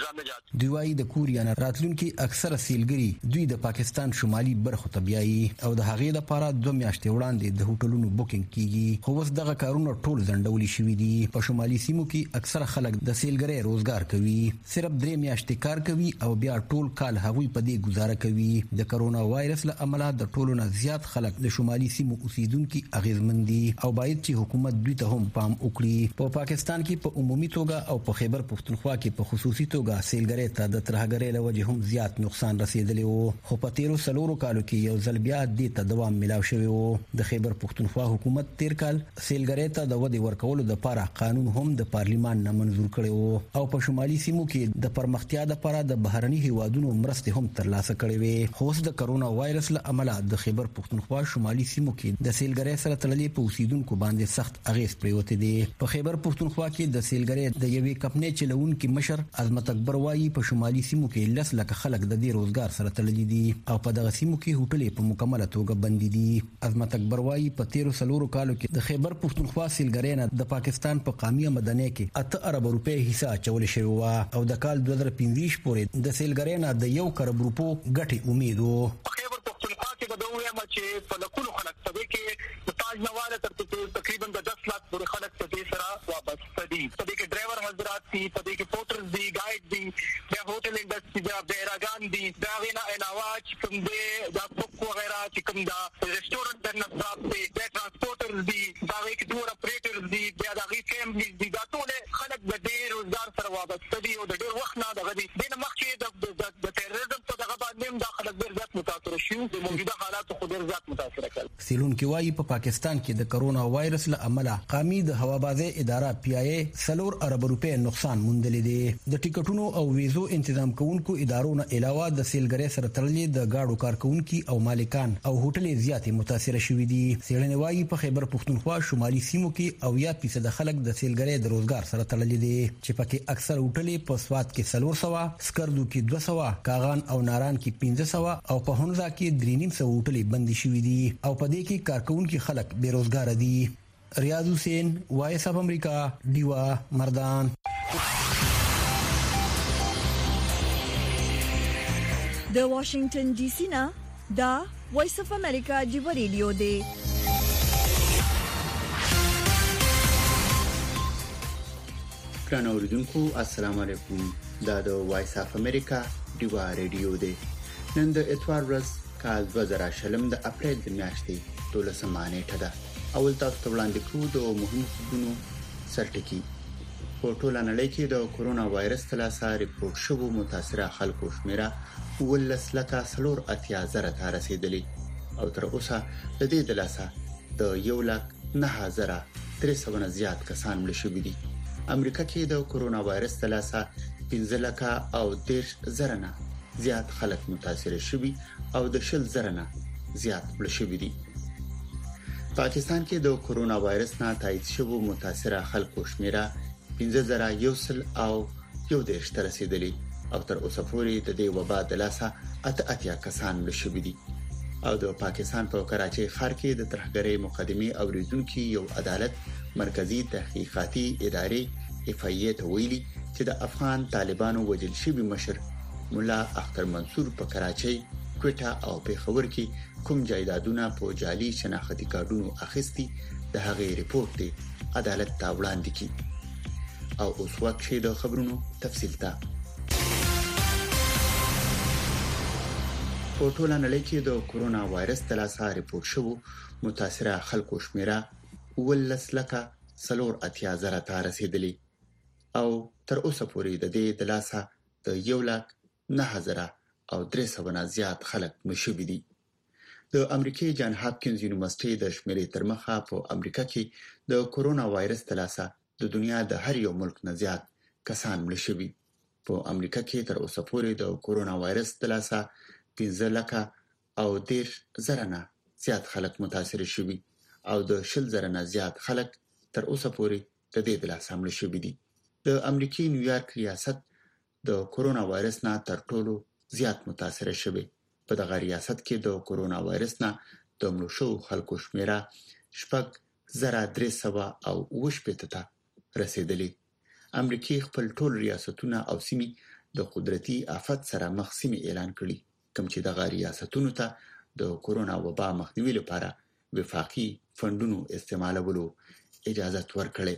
دوی وايي د کوریا نه راتلونکي اکثره سیلګري دوی د پاکستان شمالي برخو ته بیایي او د هغې لپاره دوه میاشتې وړاندې د هوټلونو بوکینګ کیږي. خو اوس دغه کارونه ټول ځنډولي شوي دي. په شمالي سیمو کې اکثره خلک د سیلګرۍ روزګار کوي، صرف درې میاشتې کار کوي او بیا ټول کال هغوی په دې گزاره کوي. د کرونا وایرس له امله د ټولو نه زیات خلک د شمالي سیمو اوسیدونکو اغیزمن دي او باید چې حکومت دوی ته هم پام وکړي. په پاکستان کې په عمومي توګه او په خیبر پختونخوا کې په خصوصي توګه سیلګرۍ ته د ترهګرۍ له وجې هم زیات نقصان رسیدلی وو. خو په تیرو څلورو کالو کې یو ځل بیا دې ته دوام ملاو شوی وو. د خیبر پختونخوا حکومت تیر کال سیلګرۍ ته د ودې ورکولو لپاره قانون هم د پارلیمان نه منظور کړی وو او په شمالي سیمو کې د پرمختیا لپاره د بهرني هیوادونو مرستې هم ترلاسه کړې وې. خو اوس د کرونا وایرس له امله د خیبر پختونخوا شمالي سیمو کې د سیلګرۍ سره تړلې په اوسیدونکو باندې سخت اغیز پریوتی دی. په خیبر پختونخوا کې د سیلګرۍ د یوې کمپنۍ چلوونکي مشر عظمت اکبر وايي په شمالي سیمو کې لس لکه خلک د دې روزګار سره تړلي دي او په دغه سیمو کې هوټلې په مکمله توګه بندي دي. عظمت اکبر وايي په تیرو څلورو کالو کې د خیبر پختونخوا سیلګرۍ نه د پاکستان په قامی مدنۍ کې اته ارب روپۍ حصہ اچول شوی و او د کال دوه زره پنځه پورې د سیلګرۍ نه د یو کرب روپو ګټې امید وو. خیبر پختونخوا کې به دوه یم چې په لکونو خلک په دې کې د تاج نواله تر تقریبا د دس لاک پورې خلک په دې سره وابسته دي. په دې کې ډرایور حضرات دي، په دې کې پورټرز دي، ګایډ دي، د هوټل انډستری د بیراګان دي، دا غینا علاوه چې کوم دي د کوک وغیرہ چې کوم دا ریسټورانټ د نصاب دي، د ترانسپورټرز دي، دا غي کې ډور اپریټرز دي، بیا دا غي فیملیز دي، دا ټول خلک د دې روزګار سره وابسته دي او د ډېر وخت نه دغه دي. د مخکې د د تروریزم په دغه باندې د خلک ډېر زیات متاثر شو. د موجوده حالات خو ډېر زیات متاثر کړل. سیلونکي وايي په پاکستان کې د کرونا وایرس له امله قامي د هوابازي اداره پی ای سلور ارب روپۍ نقصان موندلی دی. د ټیکټونو او ویزو تنظیم کوونکو ادارو نه علاوه د سیلګرۍ سره تړلې د گاډو کارکونکو او مالکان او هوټلې زیاتې متاثر شوي دي. سیړنې وايي په خیبر پختونخوا شمالي سیمو کې او یا فیصد خلک د سیلګرۍ د روزګار سره تړلې دي چې پکې اکثر هوټلې په سواد کې څلور سوه، سکردو کې دوه سوه، کاغان او ناران کې پنځه سوه او په هنزا کې درې نیم سوه هوټلې بندي شوي دي او په دې کې کارکونکو خلک بیروزګار دي. ریاض حسین، وایس اف امریکا، دیوا مردان. د واشنگټن ډي سي نه دا وایس اف امریکا دیوا ریډیو دی. ګران اوریدونکو السلام علیکم دا د وایس اف امریکا دیوا ریډیو دی نن د اتوار ورځ کال دوه زره شلم د اپریل د میاشتې دولسمه نیټه ده اول تاسو ته وړاندې کوو د مهمو خبرونو سرټکی په ټوله نړۍ کې د کورونا وایرس تلاسه ریپورت شوو متاثره خلکو شمیره ولس لکه سلور اتیا زره ته رسیدلی او تر اوسه د دې تلاسه د یو لک نه زره درې سوه زیات کسان مړ شوي دي امریکا کې د کورونا وایرس تلاسه پنځه لک او دېرش زره نه زیات خلک متاثر شوي او د شل زره نه زیات مړ شوي دي پاکستان کې د کورونا وایرس نه تایید شوو متاثره خلکو شمیره پنځه زره یو سل او یو دېرش ته رسیدلی او تر اوسه پورې د دې وبا د لاسه اته اتیا کسان مړ شوي دي او د پاکستان په کراچۍ ښار کې د ترهګرۍ مقدمې اوریدونکو یو عدالت مرکزی تحقیقاتي ادارې اف ای ای ته ویلي چې د افغان طالبانو وجل شوی مشر مولا اختر منصور په کراچۍ کوټه او پیښور کې کوم جایدادونه په جعلي شناختی کارتونو اخیستي د هغې ریپورت دی عدالت ته وړاندې کی او اوس وخت شي د خبرونو تفصیل ته په ټوله نړۍ کې د کورونا وایرس تلاسه ریپورت شوو متاثره خلکو شمیره ولس لکه سلور اتیا زره ته رسیدلی او تر اوسه پورې د دې تلاسه د یو لک نه زره او درې سوه نه زیات خلک مشوي دي د امریکای جان هاپکینز یونیورسيټي د شمیرې تر مخه په امریکا کې د کورونا وایرس تلاسه د دنیا د هر یو ملک نه زیات کسان مړ شوي په امریکا کې تر اوسه پورې د کورونا وایرس تلاسه پنځه لک او دېرش زره نه زیات خلک متاثر شوي او د شل زره نه زیات خلک تر اوسه پورې د دې تلاسه مړ شوي دي د امریکای نیویارک ریاست د کورونا وایرس نه تر ټولو زیات متاثر شوی په دغه ریاست کې د کورونا وایرس نه د مړو شوو خلکو شمیره شپږ زره درې سوه او اووه شپېته ته رسیدلی امریکای خپل ټول ریاستونه او سیمې د قدرتي آفت سره مخ سیمې اعلان کړي کوم چې دغه ریاستونو ته د کورونا وبا مخنیوي لپاره وفاقي فندونو استعمالولو اجازه ورکړي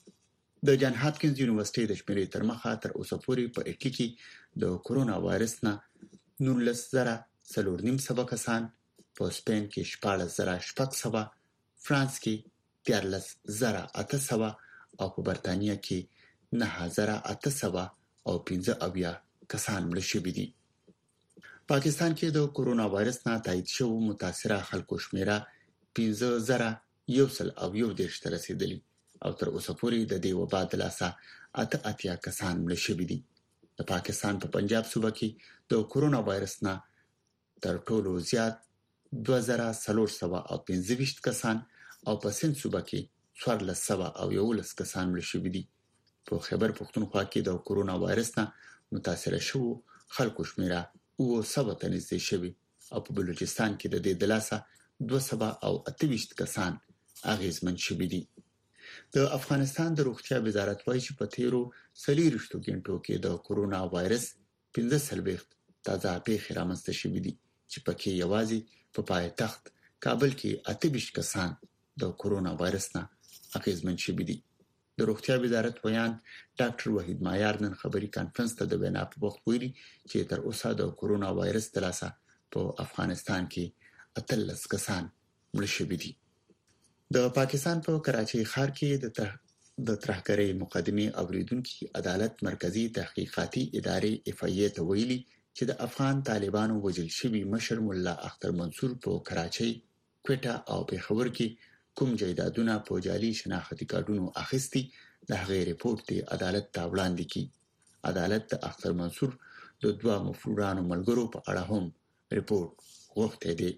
د جان هاپکینز یونیورسيټي د شمیرې تر مخه تر اوسه پورې په اټلی کې د کورونا وایرس نه نولس زره څلور نیم سوه کسان په سپین کې شپاړس زره شپږ سوه فرانس کې دیارلس زره اته سوه او په برتانیا کې نه زره اته سوه او پنځه اویا کسان مړ شوي دي پاکستان کې د کورونا وایرس نه تایید شوو متاثره خلکو شمیره پنځه زره یو سل او یو دېرش ته رسیدلی او تر اوسه پورې د دې وبا د لاسه اته اتیا کسان مړ شوي دي د پاکستان په پنجاب صوبه کې د کورونا وایرس نه تر ټولو زیات دوه زره څلور سوه او پنځه ویشت کسان او په سند صوبه کې څوارلس سوه او یولس کسان مړ شوي دي په خیبر پښتونخوا کې د کورونا وایرس نه متاثر شوو خلکو شمیره اوه سوه ته نږدې شوي او په بلوچستان کې د دې د لاسه دوه سوه او اته ویشت کسان اغیزمن شوي دي د افغانستان د روغتیا وزارت وايي چې په تیرو څلوېښتو غنټو کې د کورونا وایرس پنځه څلوېښت تازه پیښې رامنځته شوې دي چې پکې یوازې په پایتخت کابل کې اته ویشت کسان د کورونا وایرس نه اغیزمن شوي دي د روغتیا وزارت ویان ډاکټر وحید مایار نن خبري کانفرنس ته د وینا په وخت ویلي چې تر اوسه د کورونا وایرس تلاسه په افغانستان کې اتلس کسان مړ شوي دي د پاکستان په کراچۍ ښار کې د د ترهګرۍ مقدمې اوریدونکو عدالت مرکزی تحقیقاتي ادارې اف ای ای ته ویلي چې د افغان طالبانو وجل شوی مشر مولا اختر منصور په کراچۍ کوټه او پیښور کې کوم جایدادونه په جعلي شناختی کارتونو اخیستي د هغې ریپورت دی عدالت ته وړاندې کی عدالت د اختر منصور د دوه مفرورانو ملګرو په اړه هم ریپورت غوښته دی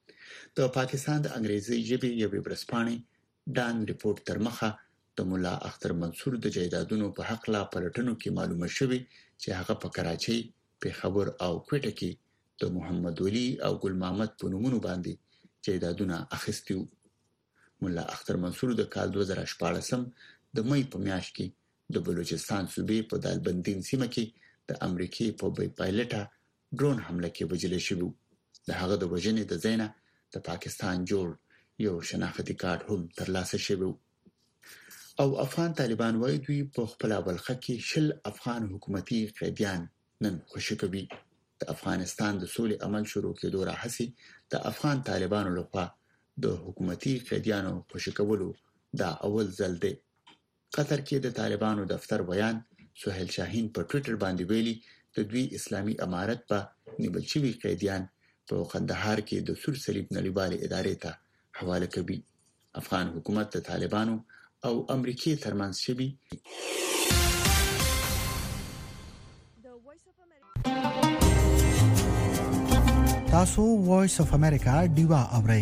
د پاکستان د انګریزي ژبې یوې ورځپاڼې ډان ریپورت تر مخه د مولا اختر منصور د جایدادونو په حق لا پلټنو کې معلومه شوې چې هغه په کراچۍ پیښور او کوټه کې د محمد ولی او ګل محمد په نومونو باندې جایدادونه اخیستي وو مولا اختر منصور د کال دوه زره شپاړسم د مې په میاشت کې د بلوچستان صوبې په دالبندین سیمه کې د امریکای په بای پایلټه ډرون حمله کې وجل شوی د هغه د وژنې د زینه د پاکستان جوړ یو شناختی کارت هم ترلاسه شوی او افغان طالبان وایي دوی په خپل بلخه کې شل افغان حکومتي قیدیان نن خوشی کوي. د افغانستان د سولې عمل شروع کېدو راهسي د افغان طالبانو لخوا د حکومتي قیدیانو خوشی کولو دا اول ځل دی. قطر کې د طالبانو دفتر بیان سهیل شاهین په ټوئیټر باندې ویلي د دوی اسلامي امارت په نیول شوي قیدیان په قندهار کې د سور صلیب نړیوالې ادارې ته حواله کوي. افغان حکومت د طالبانو او امریکای ترمنځ شوي تاسو وایس اف امریکا ډیوا اورئ.